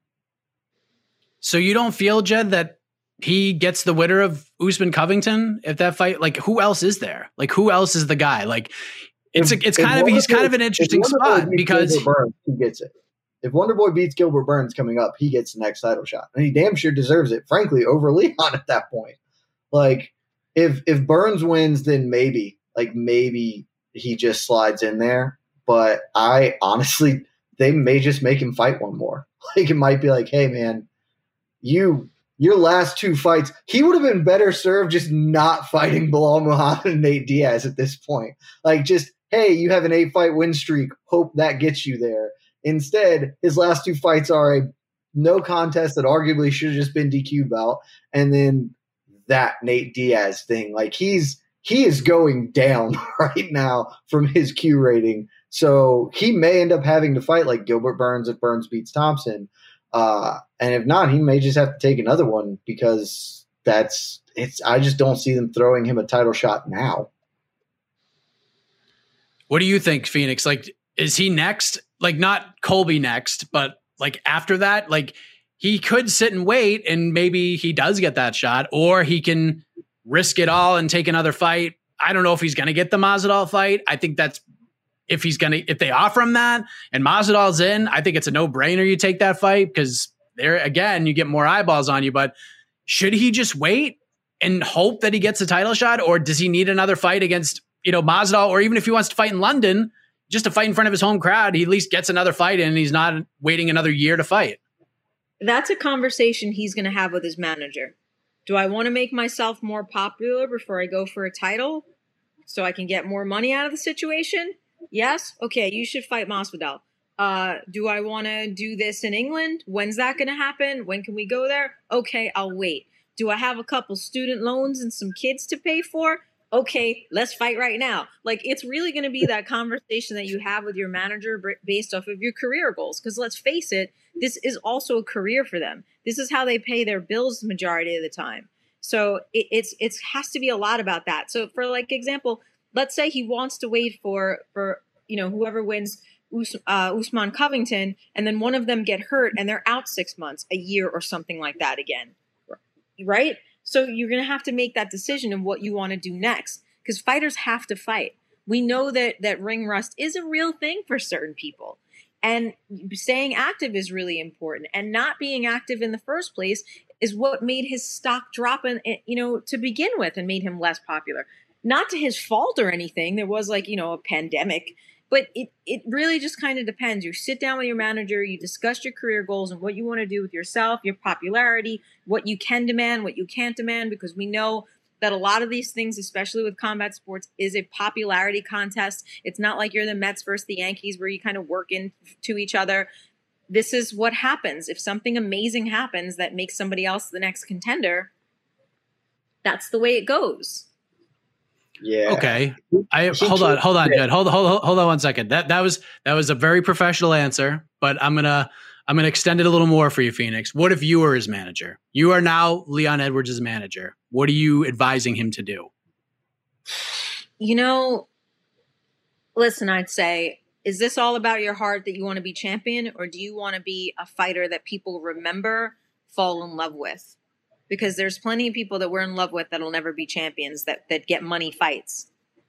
So you don't feel, Jed, that he gets the winner of Usman Covington if that fight? Like, who else is there? Like, who else is the guy? Like, it's if, a, it's kind of he's kind of an interesting spot because Burns, he gets it. If Wonderboy beats Gilbert Burns coming up, he gets the next title shot, and he damn sure deserves it. Frankly, over Leon at that point. Like, if if Burns wins, then maybe, like maybe he just slides in there. But I honestly, they may just make him fight one more. Like it might be like, hey man, you your last two fights, he would have been better served just not fighting Bilal Muhammad and Nate Diaz at this point. Like just, hey, you have an eight fight win streak. Hope that gets you there. Instead, his last two fights are a no contest that arguably should have just been D Q bout, and then that Nate Diaz thing. Like he's he is going down right now from his Q rating. So he may end up having to fight like Gilbert Burns if Burns beats Thompson. Uh, and if not, he may just have to take another one because that's it's. I just don't see them throwing him a title shot now. What do you think, Phoenix? Like, is he next? Like not Colby next, but like after that, like he could sit and wait and maybe he does get that shot, or he can risk it all and take another fight. I don't know if he's going to get the Masvidal fight. I think that's If he's gonna, if they offer him that and Masvidal's in, I think it's a no brainer. You take that fight because there again, you get more eyeballs on you. But should he just wait and hope that he gets a title shot, or does he need another fight against you know Masvidal, or even if he wants to fight in London, just to fight in front of his home crowd, he at least gets another fight in and he's not waiting another year to fight. That's a conversation he's going to have with his manager. Do I want to make myself more popular before I go for a title so I can get more money out of the situation? Yes? Okay, you should fight Masvidal. Uh, do I want to do this in England? When's that going to happen? When can we go there? Okay, I'll wait. Do I have a couple student loans and some kids to pay for? Okay, let's fight right now. Like, it's really going to be that conversation that you have with your manager based off of your career goals. Because let's face it, this is also a career for them. This is how they pay their bills the majority of the time. So it, it's it has to be a lot about that. So for like example, let's say he wants to wait for, for you know, whoever wins Us, uh, Usman Covington, and then one of them get hurt and they're out six months, a year or something like that again, right? So you're going to have to make that decision of what you want to do next, because fighters have to fight. We know that that ring rust is a real thing for certain people, and staying active is really important. And not being active in the first place is what made his stock drop, in, you know, to begin with, and made him less popular. Not to his fault or anything. There was like, you know, a pandemic, but it, it really just kind of depends. You sit down with your manager, you discuss your career goals and what you want to do with yourself, your popularity, what you can demand, what you can't demand, because we know that a lot of these things, especially with combat sports, is a popularity contest. It's not like you're the Mets versus the Yankees where you kind of work into each other. This is what happens. If something amazing happens that makes somebody else the next contender, that's the way it goes. Yeah. Okay. I hold on, hold on, Jed. Hold, hold, hold on one second. That that was that was a very professional answer, but I'm gonna I'm gonna extend it a little more for you, Phoenix. What if you were his manager? You are now Leon Edwards' manager. What are you advising him to do? You know, listen, I'd say, is this all about your heart that you want to be champion, or do you want to be a fighter that people remember, fall in love with? Because there's plenty of people that we're in love with that'll never be champions, that, that get money fights.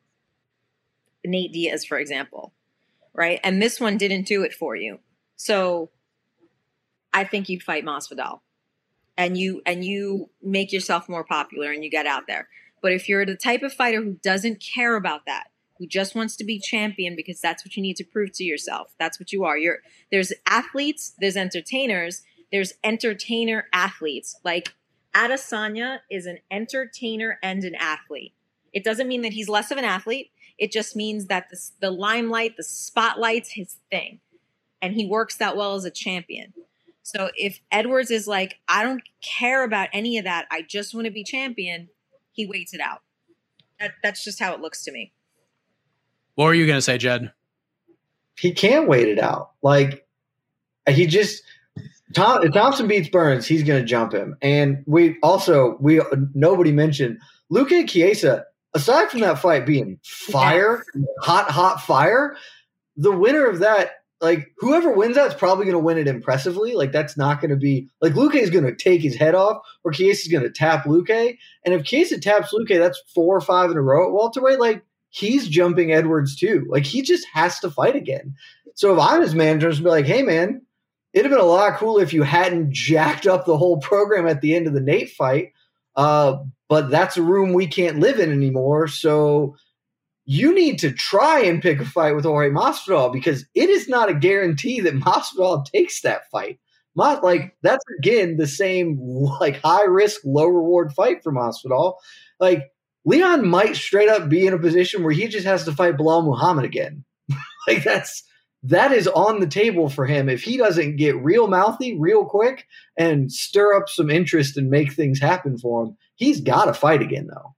Nate Diaz, for example, right? And this one didn't do it for you. So I think you'd fight Masvidal and you, and you make yourself more popular and you get out there. But if you're the type of fighter who doesn't care about that, who just wants to be champion because that's what you need to prove to yourself, that's what you are. You're, there's athletes, there's entertainers, there's entertainer athletes. Like, Adesanya is an entertainer and an athlete. It doesn't mean that he's less of an athlete. It just means that the, the limelight, the spotlight's his thing. And he works that well as a champion. So if Edwards is like, I don't care about any of that, I just want to be champion, he waits it out. That, that's just how it looks to me. What were you going to say, Jed? He can't wait it out. Like, he just Tom, if Thompson beats Burns, he's going to jump him. And we also we nobody mentioned Luque Chiesa. Aside from that fight being fire, yeah. hot, hot fire, the winner of that, like whoever wins that's probably going to win it impressively. Like that's not going to be like Luque is going to take his head off, or Chiesa is going to tap Luque. And if Chiesa taps Luque, that's four or five in a row at welterweight. Like he's jumping Edwards too. Like he just has to fight again. So if I'm his manager, I'm just be like, hey man, it'd have been a lot cooler if you hadn't jacked up the whole program at the end of the Nate fight. Uh, but that's a room we can't live in anymore. So you need to try and pick a fight with Jorge Masvidal, because it is not a guarantee that Masvidal takes that fight. Mas, like that's again the same like high risk, low reward fight for Masvidal. Like Leon might straight up be in a position where he just has to fight Bilal Muhammad again. Like that's that is on the table for him if he doesn't get real mouthy real quick and stir up some interest and make things happen for him. He's got to fight again, though.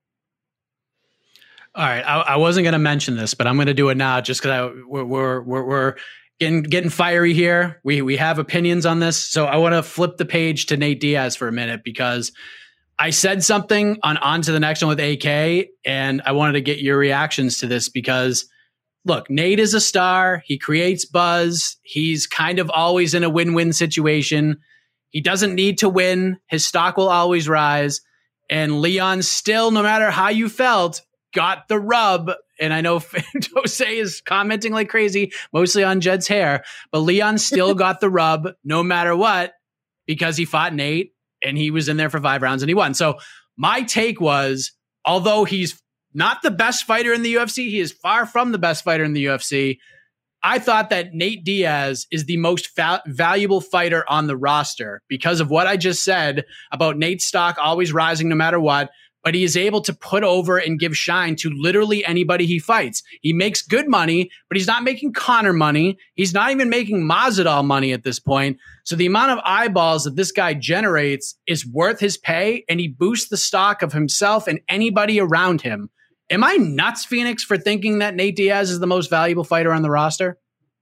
All right, I, I wasn't going to mention this, but I'm going to do it now just because we're, we're we're we're getting getting fiery here. We we have opinions on this, so I want to flip the page to Nate Diaz for a minute because I said something on On to the Next One with A K, and I wanted to get your reactions to this because. Look, Nate is a star. He creates buzz. He's kind of always in a win-win situation. He doesn't need to win. His stock will always rise. And Leon still, no matter how you felt, got the rub. And I know Dose is commenting like crazy, mostly on Jed's hair, but Leon still got the rub no matter what because he fought Nate and he was in there for five rounds and he won. So my take was, although he's not the best fighter in the U F C. He is far from the best fighter in the U F C. I thought that Nate Diaz is the most fa- valuable fighter on the roster because of what I just said about Nate's stock always rising no matter what, but he is able to put over and give shine to literally anybody he fights. He makes good money, but he's not making Conor money. He's not even making Masvidal money at this point. So the amount of eyeballs that this guy generates is worth his pay, and he boosts the stock of himself and anybody around him. Am I nuts, Phoenix, for thinking that Nate Diaz is the most valuable fighter on the roster?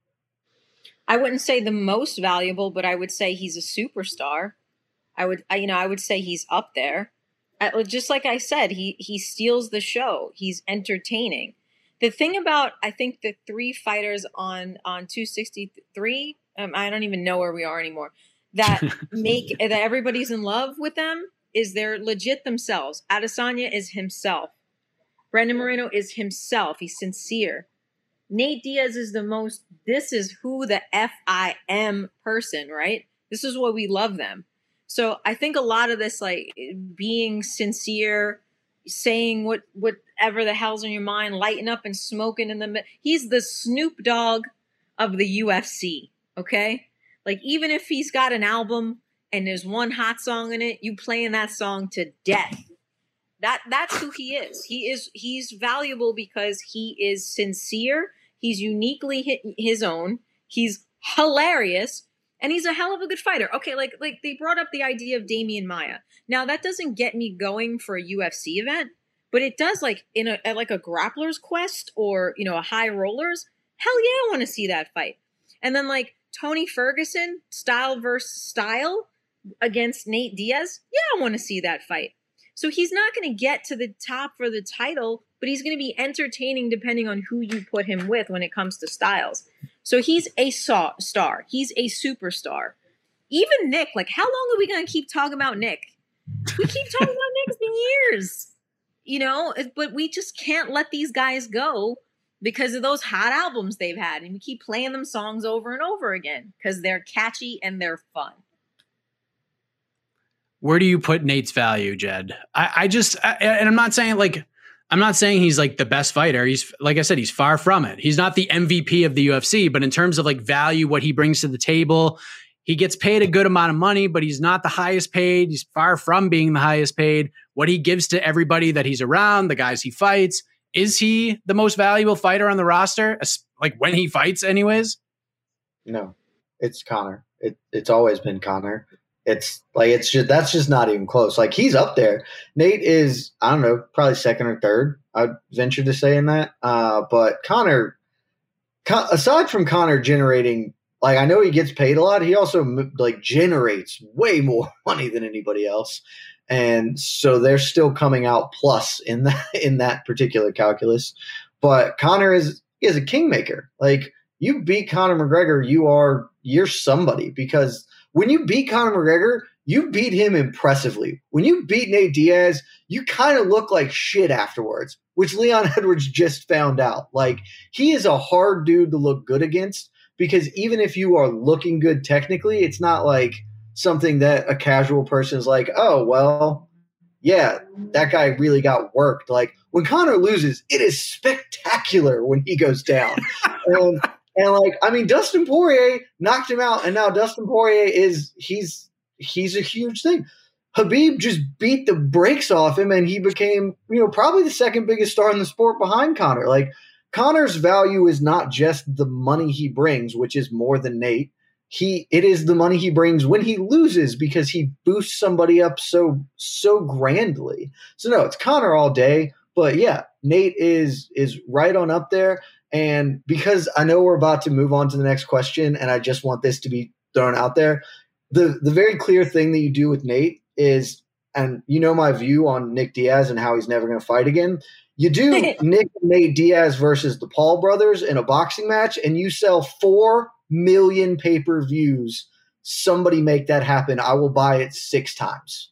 I wouldn't say the most valuable, but I would say he's a superstar. I would, you know, I would say he's up there. I, just like I said, he he steals the show. He's entertaining. The thing about, I think, the three fighters on on two sixty-three, um, I don't even know where we are anymore, that make that everybody's in love with them is they're legit themselves. Adesanya is himself. Brandon Moreno is himself. He's sincere. Nate Diaz is the most, this is who the F I am person, right? This is why we love them. So I think a lot of this, like being sincere, saying what whatever the hell's on your mind, lighting up and smoking in the mid- he's the Snoop Dogg of the U F C, okay? Like even if he's got an album and there's one hot song in it, you playing that song to death. That that's who he is. He is he's valuable because he is sincere. He's uniquely his own. He's hilarious, and he's a hell of a good fighter. Okay, like like they brought up the idea of Damian Maia. Now that doesn't get me going for a U F C event, but it does like in a at like a grappler's quest or you know a high rollers. Hell yeah, I want to see that fight. And then like Tony Ferguson, style versus style against Nate Diaz. Yeah, I want to see that fight. So he's not going to get to the top for the title, but he's going to be entertaining depending on who you put him with when it comes to styles. So he's a saw- star. He's a superstar. Even Nick, like how long are we going to keep talking about Nick? We keep talking about Nick for years, you know, but we just can't let these guys go because of those hot albums they've had. And we keep playing them songs over and over again because they're catchy and they're fun. Where do you put Nate's value, Jed? I, I just, I, and I'm not saying like, I'm not saying he's like the best fighter. He's, like I said, he's far from it. He's not the M V P of the U F C, but in terms of like value, what he brings to the table, he gets paid a good amount of money, but he's not the highest paid. He's far from being the highest paid. What he gives to everybody that he's around, the guys he fights, is he the most valuable fighter on the roster? Like when he fights anyways? No, it's Conor. It, it's always been Conor. It's like it's just that's just not even close. Like he's up there. Nate is I don't know, probably second or third. I'd venture to say in that. Uh, but Conor, Con- aside from Conor generating, like I know he gets paid a lot. He also like generates way more money than anybody else, and so they're still coming out plus in that in that particular calculus. But Conor is is a kingmaker. Like you beat Conor McGregor, you are you're somebody because. When you beat Conor McGregor, you beat him impressively. When you beat Nate Diaz, you kind of look like shit afterwards, which Leon Edwards just found out. Like, he is a hard dude to look good against because even if you are looking good technically, it's not like something that a casual person is like, oh, well, yeah, that guy really got worked. Like, when Conor loses, it is spectacular when he goes down. and And like, I mean, Dustin Poirier knocked him out, and now Dustin Poirier is he's he's a huge thing. Khabib just beat the brakes off him, and he became, you know, probably the second biggest star in the sport behind Conor. Like, Conor's value is not just the money he brings, which is more than Nate. He it is the money he brings when he loses because he boosts somebody up so so grandly. So no, it's Conor all day. But yeah, Nate is is right on up there. And because I know we're about to move on to the next question, and I just want this to be thrown out there, the the very clear thing that you do with Nate is, and you know my view on Nick Diaz and how he's never going to fight again, you do Nick and Nate Diaz versus the Paul brothers in a boxing match, and you sell four million pay-per-views. Somebody make that happen. I will buy it six times.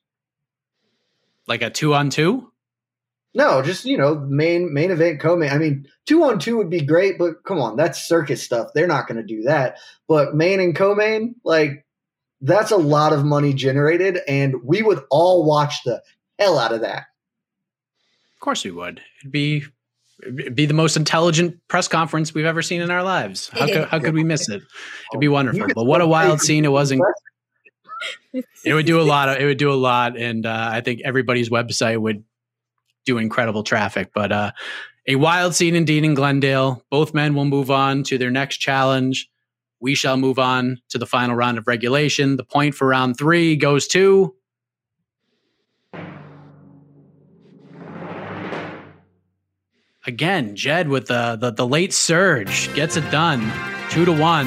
Like a two-on-two? No, just, you know, main main event, co-main. I mean, two on two would be great, but come on, that's circus stuff. They're not going to do that. But main and co-main, like, that's a lot of money generated, and we would all watch the hell out of that. Of course we would. It'd be it'd be the most intelligent press conference we've ever seen in our lives. How could how could we miss it? It'd be wonderful. But what a wild scene it was. In, it would do a lot. Of, it would do a lot, and uh, I think everybody's website would do incredible traffic. But uh, a wild scene indeed in Glendale. Both men will move on to their next challenge. We shall move on to the final round of regulation. The point for round three goes to again, Jed with the, the the late surge gets it done. Two to one.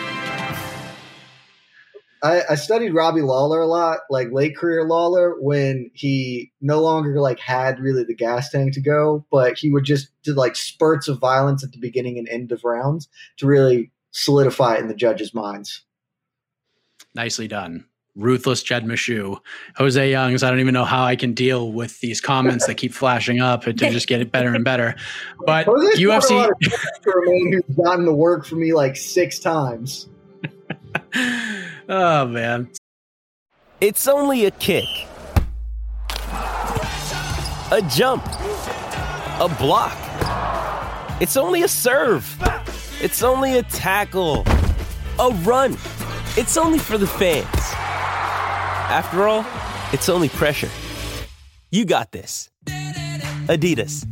I, I studied Robbie Lawler a lot, like late career Lawler, when he no longer like had really the gas tank to go, but he would just do like spurts of violence at the beginning and end of rounds to really solidify it in the judges' minds. Nicely done. Ruthless Jed Meshew. Jose Youngs, I don't even know how I can deal with these comments that keep flashing up to just get it better and better. But Jose's U F C for a man who's gotten to work for me like six times. Oh, man. It's only a kick, a jump, a block. It's only a serve. It's only a tackle, a run. It's only for the fans. After all, it's only pressure. You got this. Adidas.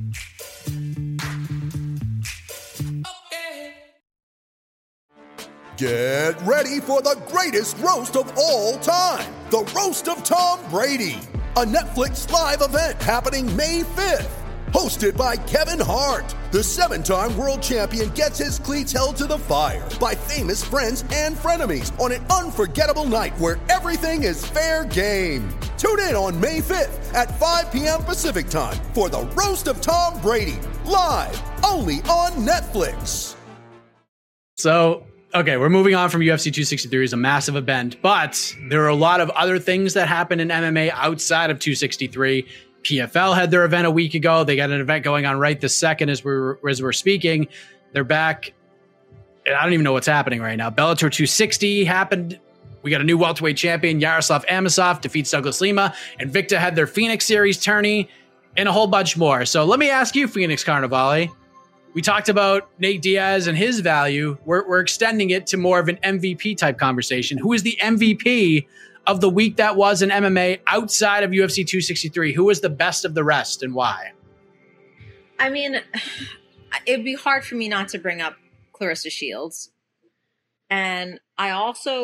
Get ready for the greatest roast of all time. The Roast of Tom Brady. A Netflix live event happening May fifth. Hosted by Kevin Hart. The seven-time world champion gets his cleats held to the fire by famous friends and frenemies on an unforgettable night where everything is fair game. Tune in on May fifth at five p.m. Pacific time for the Roast of Tom Brady. Live, only on Netflix. So... okay, we're moving on from U F C two sixty-three. It's a massive event, but there are a lot of other things that happen in M M A outside of two sixty-three. P F L had their event a week ago. They got an event going on right this second as we're as we're speaking. They're back. I don't even know what's happening right now. Bellator two sixty happened. We got a new welterweight champion. Yaroslav Amosov defeats Douglas Lima. And Victor had their Phoenix Series tourney and a whole bunch more. So let me ask you, Phoenix Carnivale. We talked about Nate Diaz and his value. We're, we're extending it to more of an M V P type conversation. Who is the M V P of the week that was in M M A outside of U F C two sixty-three? Who was the best of the rest and why? I mean, it'd be hard for me not to bring up Clarissa Shields. And I also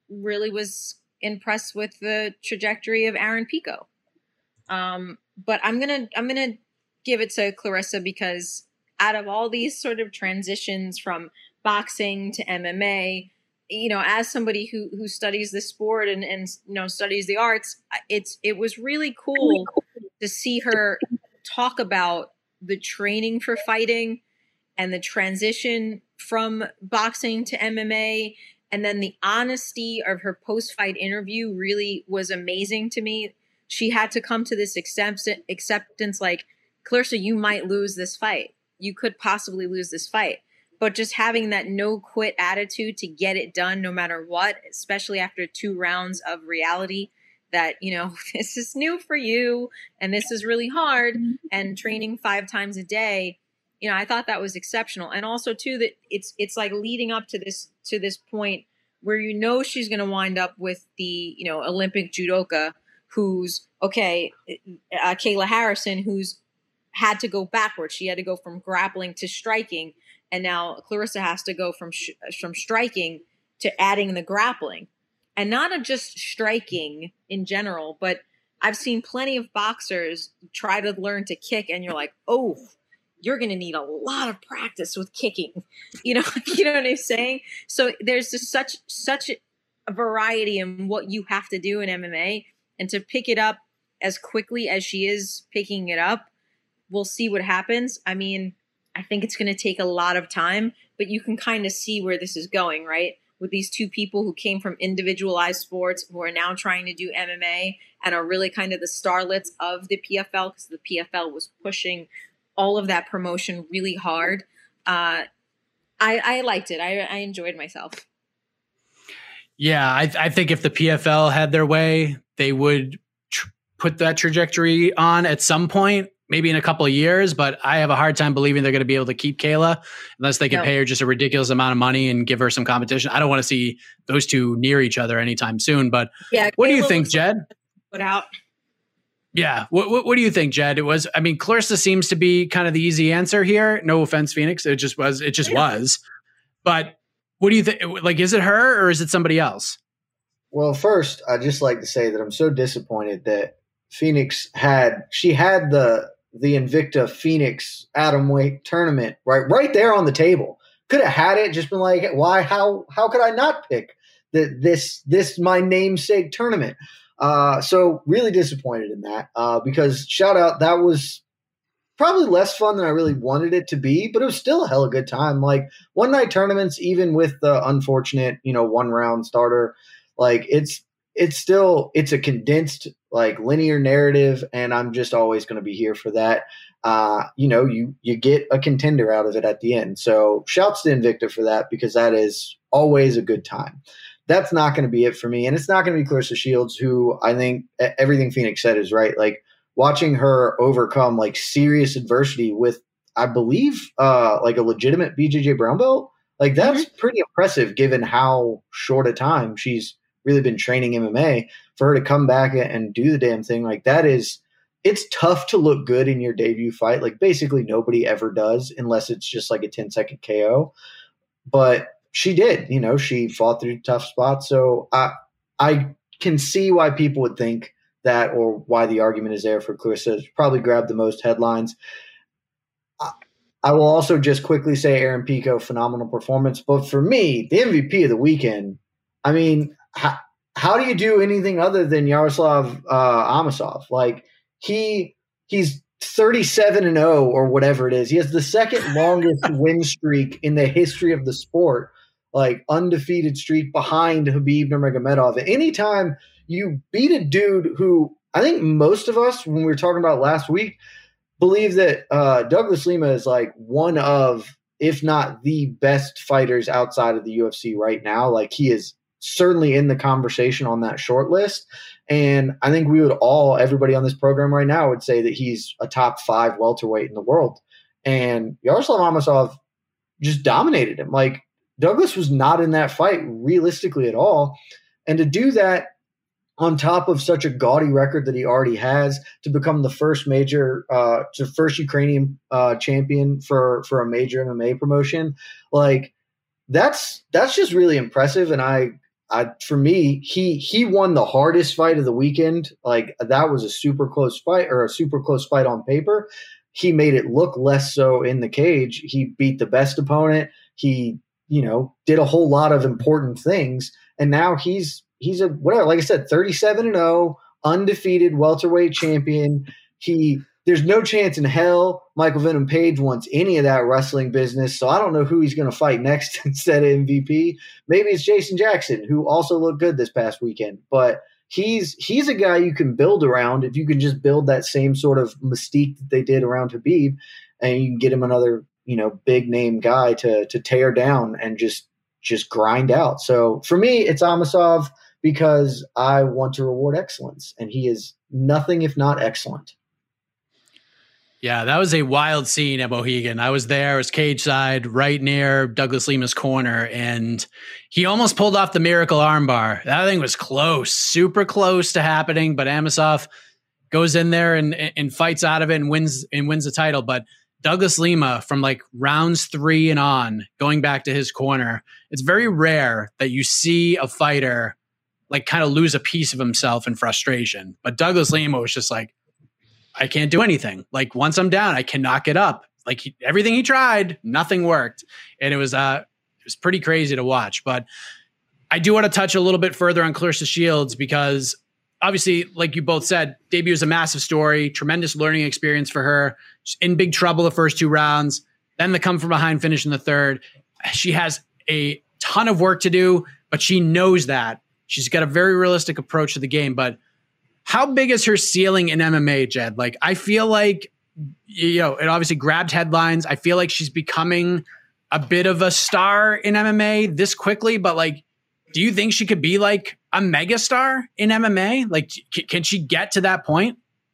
really was impressed with the trajectory of Aaron Pico. Um, but I'm gonna I'm gonna give it to Claressa because out of all these sort of transitions from boxing to M M A, you know, as somebody who who studies the sport and and you know studies the arts, it's it was really cool to see her talk about the training for fighting and the transition from boxing to M M A. And then the honesty of her post-fight interview really was amazing to me. She had to come to this accept- acceptance like, Claressa, you might lose this fight. You could possibly lose this fight. But just having that no-quit attitude to get it done no matter what, especially after two rounds of reality that, you know, this is new for you and this is really hard, and training five times a day, you know, I thought that was exceptional. And also too, that it's it's like leading up to this to this point where you know she's going to wind up with the, you know, Olympic judoka who's okay, uh, Kayla Harrison, who's had to go backwards. She had to go from grappling to striking, and now Claressa has to go from sh- from striking to adding the grappling, and not just striking in general, but I've seen plenty of boxers try to learn to kick, and you're like, oh, you're going to need a lot of practice with kicking. You know, you know what I'm saying? So there's just such, such a variety in what you have to do in M M A, and to pick it up as quickly as she is picking it up, we'll see what happens. I mean, I think it's going to take a lot of time, but you can kind of see where this is going, right? With these two people who came from individualized sports who are now trying to do M M A and are really kind of the starlets of the P F L, because the P F L was pushing all of that promotion really hard. Uh, I, I liked it. I, I enjoyed myself. Yeah, I, I think if the P F L had their way, they would tr- put that trajectory on at some point, maybe in a couple of years. But I have a hard time believing they're going to be able to keep Kayla unless they can no. pay her just a ridiculous amount of money and give her some competition. I don't want to see those two near each other anytime soon. But yeah, what Kayla do you think, Jed? Put out. Yeah. What, what What do you think, Jed? It was. I mean, Claressa seems to be kind of the easy answer here. No offense, Phoenix. It just was. It just yeah. was. But what do you think? Like, is it her or is it somebody else? Well, first, I'd just like to say that I'm so disappointed that Phoenix had she had the the Invicta Phoenix Atomweight tournament right right there on the table. Could have had it, just been like, why? How how could I not pick the, this this my namesake tournament? Uh, so really disappointed in that uh, because shout out, that was probably less fun than I really wanted it to be, but it was still a hell of a good time. Like one night tournaments, even with the unfortunate, you know, one round starter, like it's, it's still, it's a condensed like linear narrative. And I'm just always going to be here for that. Uh, you know, you, you get a contender out of it at the end. So shouts to Invicta for that, because that is always a good time. That's not going to be it for me. And it's not going to be Claressa Shields, who I think everything Phoenix said is right. Like watching her overcome like serious adversity with, I believe, uh, like a legitimate B J J brown belt. Like that's mm-hmm. pretty impressive given how short a time she's really been training M M A. For her to come back and do the damn thing, like that is, it's tough to look good in your debut fight. Like basically nobody ever does unless it's just like a ten second K O. But she did, you know, she fought through tough spots. So I I can see why people would think that, or why the argument is there for Claressa. Probably grabbed the most headlines. I, I will also just quickly say Aaron Pico, phenomenal performance. But for me, the M V P of the weekend, I mean, how, how do you do anything other than Yaroslav uh, Amosov? Like he he's thirty-seven and oh or whatever it is. He has the second longest win streak in the history of the sport. Like undefeated streak behind Khabib Nurmagomedov. Anytime you beat a dude who I think most of us, when we were talking about last week, believe that uh, Douglas Lima is like one of, if not the best fighters outside of the U F C right now. Like he is certainly in the conversation on that short list. And I think we would all, everybody on this program right now would say that he's a top five welterweight in the world. And Yaroslav Amosov just dominated him. Like, Douglas was not in that fight realistically at all. And to do that on top of such a gaudy record that he already has, to become the first major, uh, to first Ukrainian uh, champion for, for a major M M A promotion, like that's, that's just really impressive. And I, I, for me, he he won the hardest fight of the weekend. Like that was a super close fight or a super close fight on paper. He made it look less so in the cage. He beat the best opponent. He, you know, did a whole lot of important things. And now he's he's a whatever, like I said, thirty-seven and oh, undefeated welterweight champion. He There's no chance in hell Michael Venom Page wants any of that wrestling business. So I don't know who he's going to fight next instead of M V P. Maybe it's Jason Jackson, who also looked good this past weekend. But he's he's a guy you can build around if you can just build that same sort of mystique that they did around Khabib, and you can get him another, you know, big name guy to to tear down and just just grind out. So for me, it's Amosov because I want to reward excellence, and he is nothing if not excellent. Yeah, that was a wild scene at Mohegan. I was there. I was cage side, right near Douglas Lima's corner, and he almost pulled off the miracle armbar. That thing was close, super close to happening, but Amosov goes in there and, and fights out of it and wins and wins the title. But Douglas Lima, from like rounds three and on, going back to his corner, it's very rare that you see a fighter like kind of lose a piece of himself in frustration. But Douglas Lima was just like, I can't do anything. Like once I'm down, I cannot get up. Like he, everything he tried, nothing worked. And it was, uh, it was pretty crazy to watch, but I do want to touch a little bit further on Claressa Shields because obviously, like you both said, debut is a massive story, tremendous learning experience for her. She's in big trouble the first two rounds, then the come from behind finish in the third. She has a ton of work to do, but she knows that. She's got a very realistic approach to the game, but how big is her ceiling in M M A, Jed? Like, I feel like, you know, it obviously grabbed headlines. I feel like she's becoming a bit of a star in M M A this quickly, but like, do you think she could be like a mega star in M M A? Like, c- can she get to that point?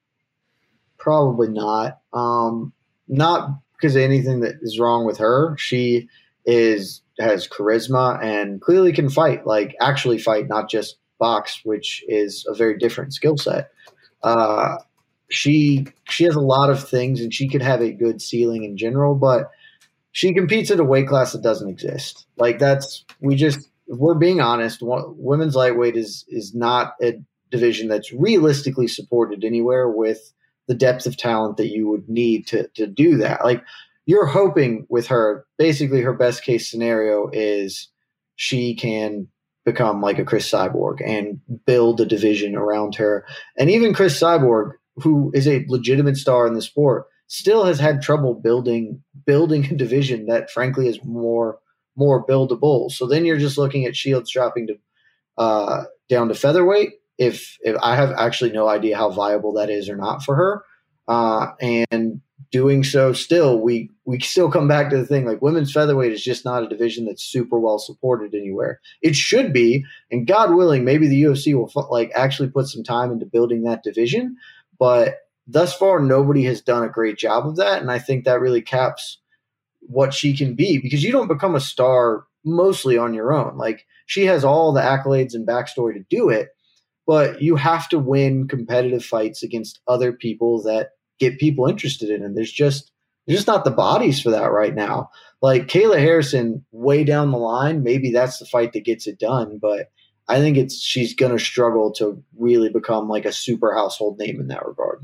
Probably not. Um, not because of anything that is wrong with her. She is has charisma and clearly can fight, like actually fight, not just box, which is a very different skill set. Uh, she she has a lot of things, and she could have a good ceiling in general, but she competes at a weight class that doesn't exist. Like that's we just if we're being honest, women's lightweight is is not a division that's realistically supported anywhere with the depth of talent that you would need to to do that. Like you're hoping with her, basically her best case scenario is she can become like a Chris Cyborg and build a division around her. And even Chris Cyborg, who is a legitimate star in the sport, still has had trouble building building a division that frankly is more more buildable. So then you're just looking at Shields dropping to uh, down to featherweight. If if I have actually no idea how viable that is or not for her, uh, and doing so still, we we still come back to the thing like women's featherweight is just not a division that's super well supported anywhere. It should be, and God willing, maybe the U F C will like actually put some time into building that division. But thus far, nobody has done a great job of that, and I think that really caps what she can be because you don't become a star mostly on your own. Like she has all the accolades and backstory to do it, but you have to win competitive fights against other people that get people interested in it. There's just there's just not the bodies for that right now. Like Kayla Harrison, way down the line, maybe that's the fight that gets it done. But I think it's she's gonna struggle to really become like a super household name in that regard.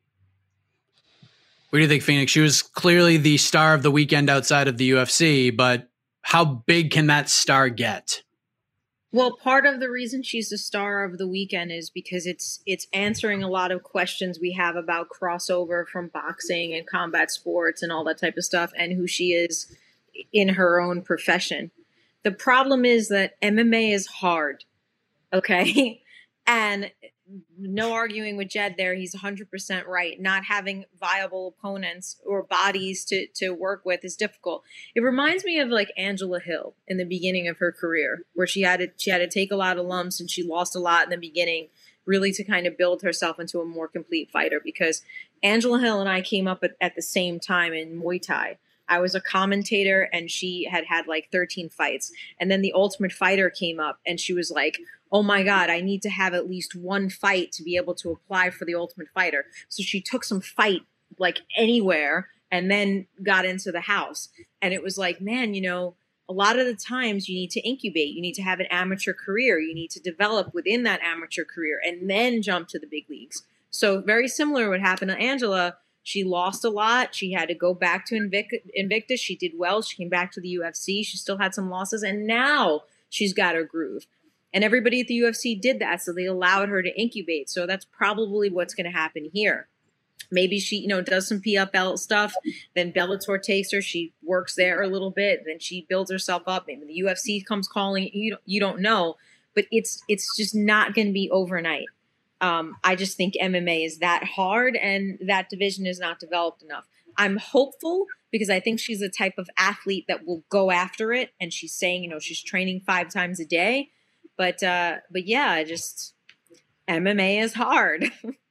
What do you think, Phoenix? She was clearly the star of the weekend outside of the U F C, but how big can that star get? Well, part of the reason she's the star of the weekend is because it's it's answering a lot of questions we have about crossover from boxing and combat sports and all that type of stuff and who she is in her own profession. The problem is that M M A is hard, okay? And no arguing with Jed there. He's one hundred percent right. Not having viable opponents or bodies to, to work with is difficult. It reminds me of like Angela Hill in the beginning of her career, where she had to, she had to take a lot of lumps and she lost a lot in the beginning, really to kind of build herself into a more complete fighter. Because Angela Hill and I came up at, at the same time in Muay Thai. I was a commentator and she had had like thirteen fights. And then the Ultimate Fighter came up and she was like, oh my God, I need to have at least one fight to be able to apply for the Ultimate Fighter. So she took some fight like anywhere and then got into the house. And it was like, man, you know, a lot of the times you need to incubate. You need to have an amateur career. You need to develop within that amateur career and then jump to the big leagues. So very similar to what happened to Angela. She lost a lot. She had to go back to Invic- Invictus. She did well. She came back to the U F C. She still had some losses, and now she's got her groove. And everybody at the U F C did that, so they allowed her to incubate. So that's probably what's going to happen here. Maybe she, you know, does some P F L stuff. Then Bellator takes her. She works there a little bit. Then she builds herself up. Maybe the U F C comes calling. You don't, you don't know, but it's it's just not going to be overnight. Um, I just think M M A is that hard, and that division is not developed enough. I'm hopeful because I think she's the type of athlete that will go after it. And she's saying, you know, she's training five times a day. But uh, but yeah, I just M M A is hard.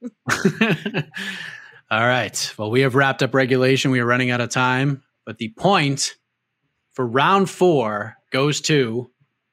All right. Well, we have wrapped up regulation. We are running out of time. But the point for round four goes to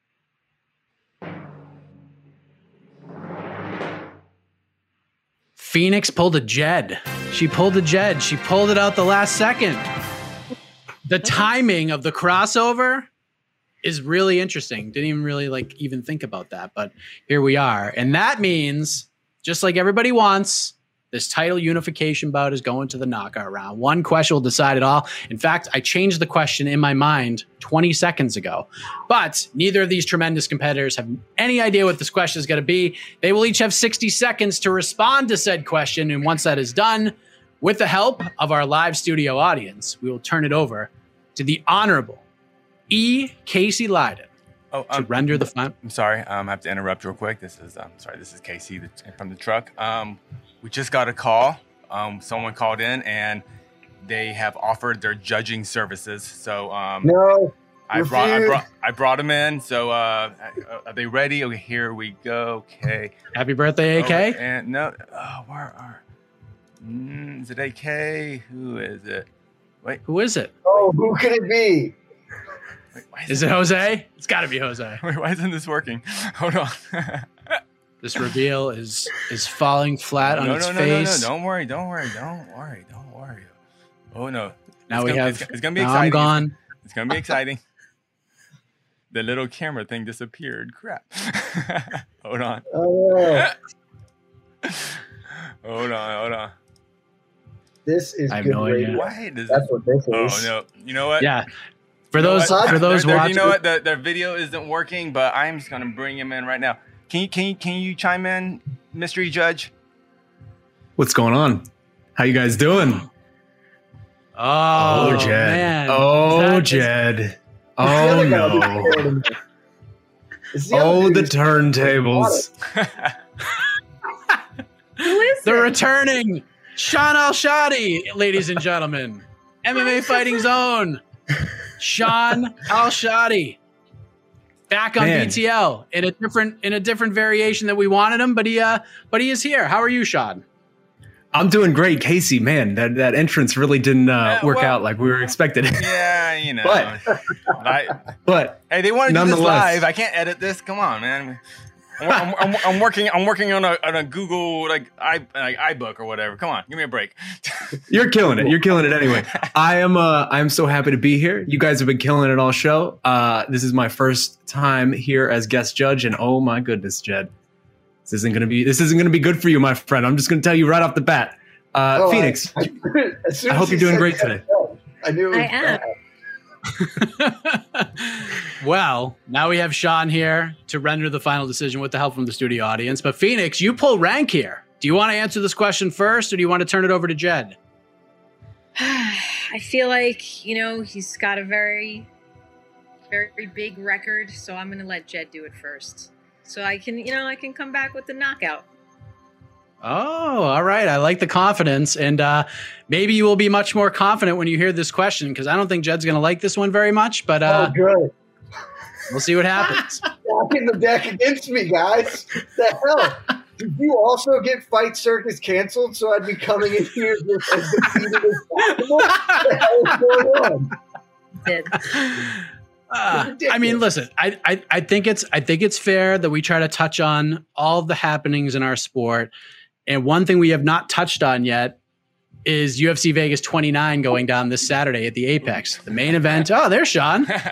Phoenix pulled a Jed. She pulled a Jed. She pulled it out the last second. The timing of the crossover is really interesting. Didn't even really like even think about that, but here we are. And that means, just like everybody wants, this title unification bout is going to the knockout round. One question will decide it all. In fact, I changed the question in my mind twenty seconds ago, but neither of these tremendous competitors have any idea what this question is going to be. They will each have sixty seconds to respond to said question. And once that is done, with the help of our live studio audience, we will turn it over to the Honorable E. Casey Leydon oh, to um, render the final. I'm sorry. Um, I have to interrupt real quick. This is um, sorry. This is Casey the, from the truck. Um, we just got a call. Um, someone called in and they have offered their judging services. So um, no, I brought, I brought I brought them in. So uh, are they ready? Okay, here we go. Okay. Happy birthday, A K. Oh, and no, oh, where are? Mm, is it A K? Who is it? Wait, who is it? Oh, who could it be? Wait, is it Jose? It's got to be Jose. Wait, why isn't this working? Hold on. This reveal is is falling flat on no, its no, no, face. No, no, don't worry, don't worry, don't worry, don't worry. Oh no! Now it's we gonna, have. It's, it's gonna be now exciting. I'm gone. It's, it's gonna be exciting. The little camera thing disappeared. Crap. Hold on. Oh, yeah. Hold on, hold on. This is I have good no radio. idea. Why does That's it, what this oh is. no! You know what? Yeah. For You know those what? for those Their- their- watching, you know what? The, their video isn't working, but I'm just gonna bring him in right now. Can you can you can you chime in, mystery judge? What's going on? How you guys doing? Oh, Oh, Jed. man. Oh, Is that- Jed. Oh, no. Oh, the turntables. Who is The it? returning Sean Al-Shadi, ladies and gentlemen. M M A Fighting Zone. Sean Al-Shadi. Back on Man. B T L in a different in a different variation that we wanted him, but he uh but he is here. How are you, Sean? I'm doing great, Casey. Man, that, that entrance really didn't uh, Yeah, work well- out like we were expecting. Yeah, you know. But- I, But hey, they want to do this Nonetheless. live. I can't edit this. Come on, man. I'm, I'm, I'm, I'm working. I'm working on a on a Google like i like iBook or whatever. Come on, give me a break. you're killing it. You're killing it anyway. I am uh, I am so happy to be here. You guys have been killing it all show. Uh, this is my first time here as guest judge, and oh my goodness, Jed. This isn't gonna be this isn't gonna be good for you, my friend. I'm just gonna tell you right off the bat. Uh, Oh, Phoenix, I, as soon I as hope he you're doing said great that, today. I knew it was I am. bad. Well, now we have Sean here to render the final decision with the help from the studio audience. But Phoenix, you pull rank here. Do you want to answer this question first, or do you want to turn it over to Jed? I feel like, you know, he's got a very, very big record, so I'm going to let Jed do it first. So I can, you know, I can come back with the knockout. Oh, all right. I like the confidence. And uh, maybe you will be much more confident when you hear this question, because I don't think Jed's going to like this one very much, but uh, Oh, good. we'll see what happens. Stacking the deck against me, guys. The hell? Did you also get Fight Circus canceled so I'd be coming in here just as defeated as possible? What the hell is going on? Did. Uh, I mean, listen, I, I, I think it's I think it's fair that we try to touch on all of the happenings in our sport. And one thing we have not touched on yet is U F C Vegas twenty-nine going down this Saturday at the Apex. The main event. Oh, there's Sean.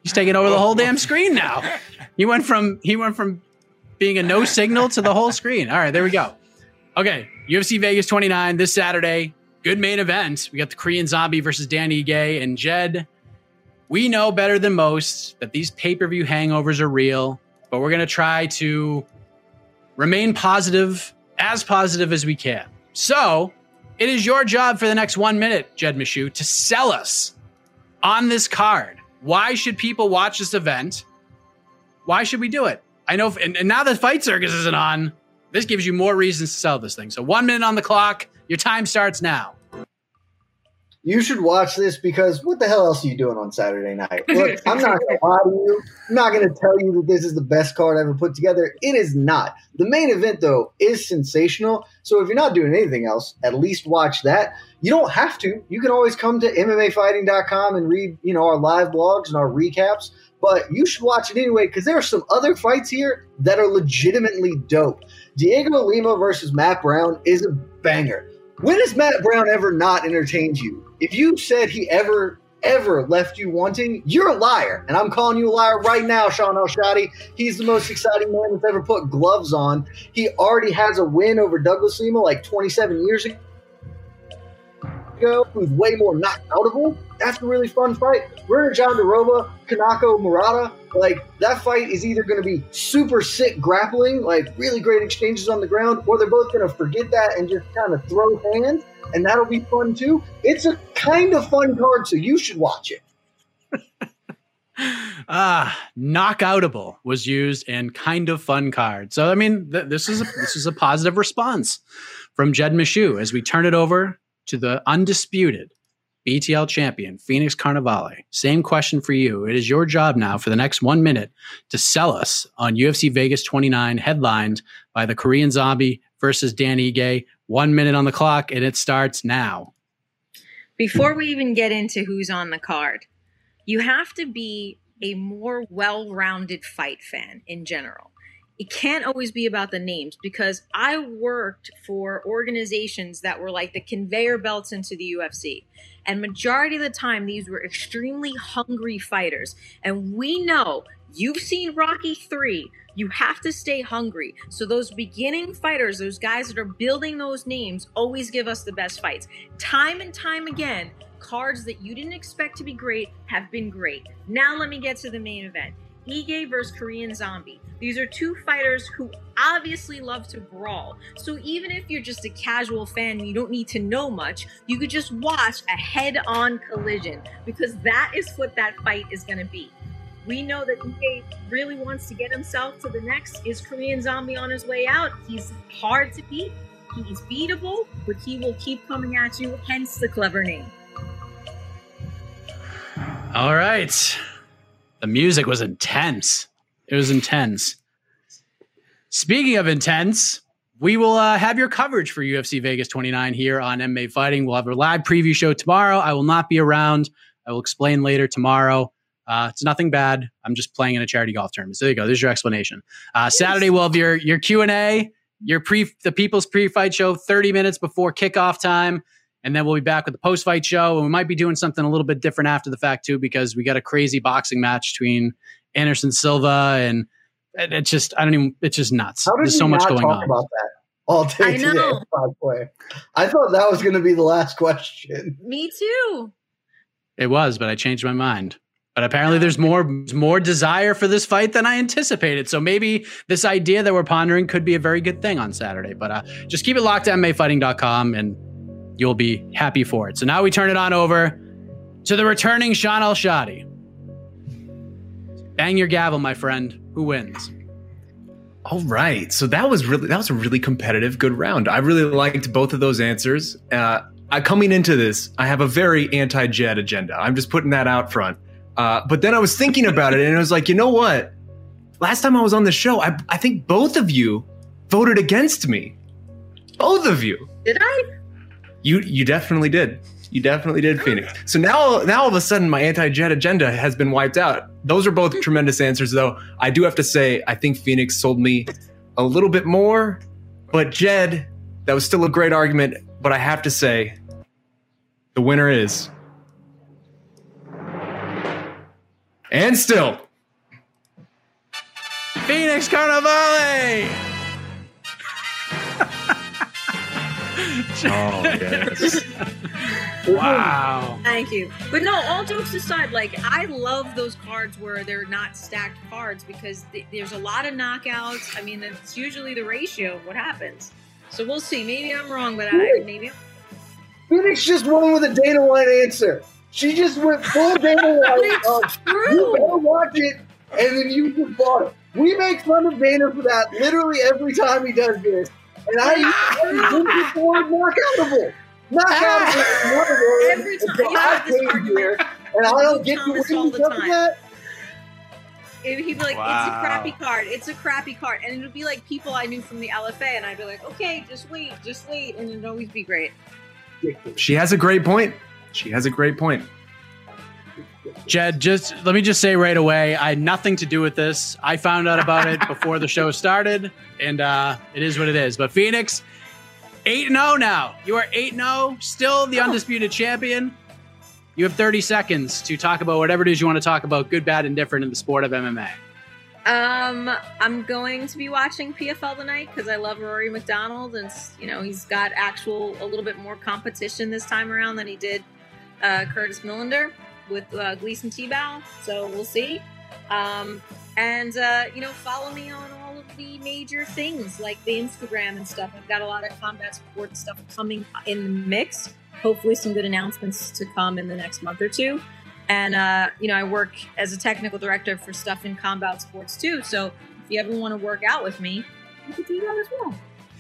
He's taking over the whole damn screen now. He went from he went from being a no signal to the whole screen. All right, there we go. Okay, U F C Vegas twenty-nine this Saturday. Good main event. We got the Korean Zombie versus Danny Ige and Jed. We know better than most that these pay-per-view hangovers are real, but we're going to try to remain positive, as positive as we can. So it is your job for the next one minute, Jed Meshew, to sell us on this card. Why should people watch this event? Why should we do it? I know, and, and now that Fight Circus isn't on, this gives you more reasons to sell this thing. So one minute on the clock. Your time starts now. You should watch this because what the hell else are you doing on Saturday night? Look, I'm not going to lie to you. I'm not going to tell you that this is the best card ever put together. It is not. The main event, though, is sensational. So if you're not doing anything else, at least watch that. You don't have to. You can always come to M M A fighting dot com and read, you know, our live blogs and our recaps. But you should watch it anyway because there are some other fights here that are legitimately dope. Diego Lima versus Matt Brown is a banger. When has Matt Brown ever not entertained you? If you said he ever, ever left you wanting, you're a liar. And I'm calling you a liar right now, Sean El-Shadi. He's the most exciting man that's ever put gloves on. He already has a win over Douglas Lima like twenty-seven years ago, who's way more knockoutable. That's a really fun fight. Werner Jandiroba, Kanako Murata, like that fight is either going to be super sick grappling, like really great exchanges on the ground, or they're both going to forget that and just kind of throw hands, and that'll be fun too. It's a kind of fun card, so you should watch it. Ah, knockoutable was used in kind of fun card. So I mean, th- this is a, this is a positive response from Jed Meshew as we turn it over to the undisputed B T L champion, Phoenix Carnivale. Same question for you. It is your job now for the next one minute to sell us on U F C Vegas twenty-nine, headlined by the Korean Zombie versus Danny Ige. One minute on the clock, and it starts now. Before we even get into who's on the card, you have to be a more well-rounded fight fan in general. It can't always be about the names because I worked for organizations that were like the conveyor belts into the U F C. And majority of the time, these were extremely hungry fighters. And we know, you've seen Rocky three, you have to stay hungry. So those beginning fighters, those guys that are building those names, always give us the best fights. Time and time again, cards that you didn't expect to be great have been great. Now let me get to the main event. Ige versus Korean Zombie. These are two fighters who obviously love to brawl. So even if you're just a casual fan and you don't need to know much, you could just watch a head-on collision because that is what that fight is going to be. We know that Ige really wants to get himself to the next. Is Korean Zombie on his way out? He's hard to beat. He's beatable, but he will keep coming at you, hence the clever name. All right. The music was intense. It was intense. Speaking of intense, we will uh, have your coverage for U F C Vegas twenty-nine here on M M A Fighting. We'll have a live preview show tomorrow. I will not be around. I will explain later tomorrow. Uh, it's nothing bad. I'm just playing in a charity golf tournament. So there you go. There's your explanation. Uh, Saturday, we'll have your, your Q and A, your pre, the People's Pre-Fight Show thirty minutes before kickoff time. And then we'll be back with the post-fight show. And we might be doing something a little bit different after the fact, too, because we got a crazy boxing match between Anderson Silva and it, it's just, I don't even, it's just nuts. How did There's we so much not going talk on. about that all day I today, know. by the way? I thought that was going to be the last question. Me too. It was, but I changed my mind. But apparently there's more more desire for this fight than I anticipated. So maybe this idea that we're pondering could be a very good thing on Saturday. But uh, just keep it locked to M M A fighting dot com and you'll be happy for it. So now we turn it on over to the returning Sean El-Shadi. Bang your gavel, my friend. Who wins? All right. So that was really that was a really competitive, good round. I really liked both of those answers. Uh, I, coming into this, I have a very anti-Jed agenda. I'm just putting that out front. Uh, but then I was thinking about it, and I was like, you know what? Last time I was on the show, I, I think both of you voted against me. Both of you. Did I? You you definitely did. You definitely did, Phoenix. So now, now all of a sudden, my anti-Jed agenda has been wiped out. Those are both tremendous answers, though. I do have to say, I think Phoenix sold me a little bit more. But Jed, that was still a great argument. But I have to say, the winner is And still. Phoenix Carnivale! Oh, yes. Wow. Thank you. But no, all jokes aside, like, I love those cards where they're not stacked cards because th- there's a lot of knockouts. I mean, it's usually the ratio of what happens. So we'll see. Maybe I'm wrong, but I maybe. Phoenix just won with a Dana White answer. She just went full Dana White. But it's of, true. You better watch it, and then you just bought it. We make fun of Dana for that literally every time he does this. And I use the word knockoutable. Knockoutable. Every time. So You I have this came argument here, and I don't get to Thomas win all the because of time. that. It- He'd be like, Wow. it's a crappy card. It's a crappy card. And it would be like people I knew from the L F A, and I'd be like, okay, just wait, just wait. And it'd always be great. She has a great point. She has a great point. Jed, just let me just say right away, I had nothing to do with this. I found out about it before the show started, and uh, it is what it is. But Phoenix, eight and oh now. You are eight and oh, still the undisputed champion. You have thirty seconds to talk about whatever it is you want to talk about, good, bad, and different in the sport of M M A. Um, I'm going to be watching P F L tonight because I love Rory McDonald, and you know he's got actual a little bit more competition this time around than he did uh, Curtis Millender with uh, Gleason Tebow. So we'll see. Um, and uh, you know, follow me on all of the major things like the Instagram and stuff. I've got a lot of combat sport stuff coming in the mix. Hopefully, some good announcements to come in the next month or two. And, uh, you know, I work as a technical director for stuff in combat sports, too. So if you ever want to work out with me, you can do that as well.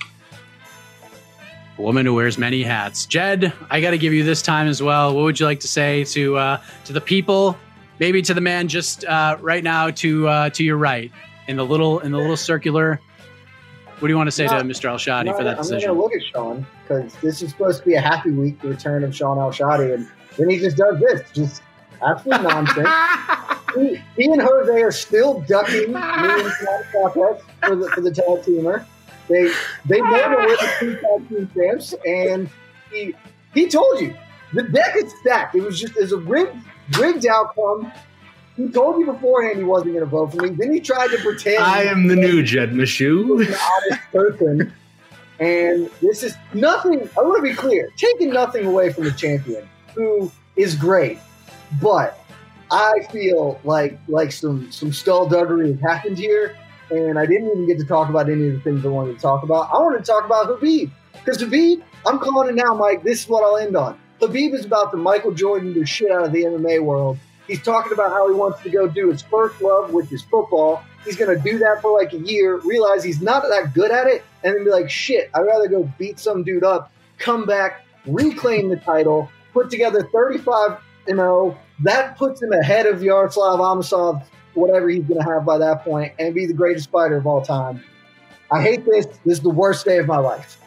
A woman who wears many hats. Jed, I got to give you this time as well. What would you like to say to uh, to the people, maybe to the man just uh, right now to uh, to your right in the little in the little circular? What do you want to say Not- to Mister Al-Shadi No, for that I'm decision? going to look at Sean because this is supposed to be a happy week, the return of Sean Al-Shadi, and then he just does this. Just absolute nonsense. he, he and Jose are still ducking me and Scott Contest for the for the tag teamer. They they know that we're the two tag team champs, and he he told you the deck is stacked. It was just as a rigged rigged outcome. He told you beforehand he wasn't going to vote for me. Then he tried to pretend I am the that new Jed he was Meshew. an honest person. And this is nothing. I want to be clear, taking nothing away from the champion, who is great. But I feel like like some some skullduggery has happened here, and I didn't even get to talk about any of the things I wanted to talk about. I wanted to talk about Khabib, because Khabib, I'm calling it now, Mike. This is what I'll end on. Khabib is about to Michael Jordan the shit out of the M M A world. He's talking about how he wants to go do his first love, which is football. He's going to do that for like a year, realize he's not that good at it, and then be like, shit, I'd rather go beat some dude up, come back, reclaim the title, put together thirty-five and oh. That puts him ahead of Yaroslav Amosov, whatever he's going to have by that point, and be the greatest fighter of all time. I hate this. This is the worst day of my life.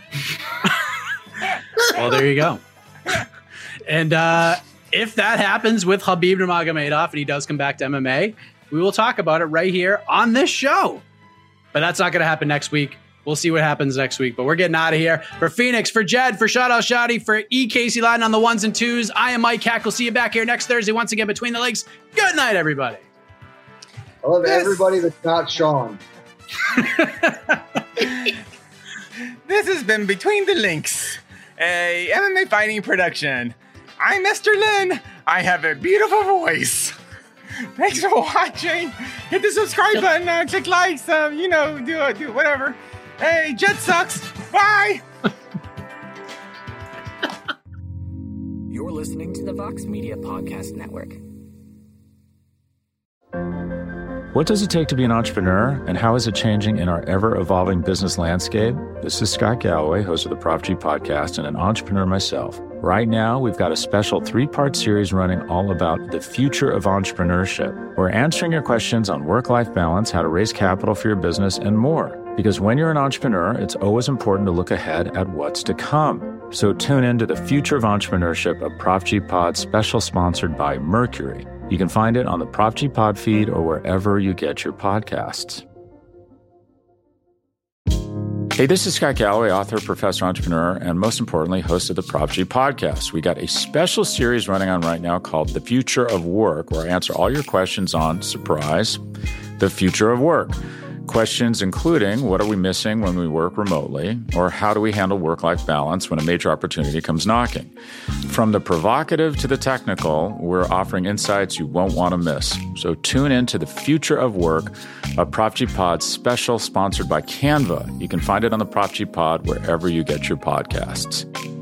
Well, there you go. And uh, if that happens with Khabib Nurmagomedov and he does come back to M M A, we will talk about it right here on this show. But that's not going to happen next week. We'll see what happens next week. But we're getting out of here. For Phoenix, for Jed, for Sean Al-Shadi, for E. Casey Lyden on the ones and twos, I am Mike Hack. We'll see you back here next Thursday once again between the legs. Good night, everybody. I love Yes. everybody that's not Sean. This has been Between the Links, a M M A fighting production. I'm Mister Lin. I have a beautiful voice. Thanks for watching. Hit the subscribe button, uh, click likes, uh, you know, do uh, do whatever. Hey, Jet sucks. Bye. You're listening to the Vox Media Podcast Network. What does it take to be an entrepreneur, and how is it changing in our ever-evolving business landscape? This is Scott Galloway, host of the Prop G Podcast, and an entrepreneur myself. Right now, we've got a special three-part series running all about the future of entrepreneurship. We're answering your questions on work-life balance, how to raise capital for your business, and more. Because when you're an entrepreneur, it's always important to look ahead at what's to come. So tune in to the Future of Entrepreneurship, a Prop G Pod special sponsored by Mercury. You can find it on the Prop G Pod feed or wherever you get your podcasts. Hey, this is Scott Galloway, author, professor, entrepreneur, and most importantly, host of the Prop G podcast. We got a special series running on right now called The Future of Work, where I answer all your questions on, surprise, the future of work. Questions including, what are we missing when we work remotely? Or how do we handle work-life balance when a major opportunity comes knocking? From the provocative to the technical, we're offering insights you won't want to miss. So tune in to The Future of Work, a Prop G Pod special sponsored by Canva. You can find it on the Prop G Pod wherever you get your podcasts.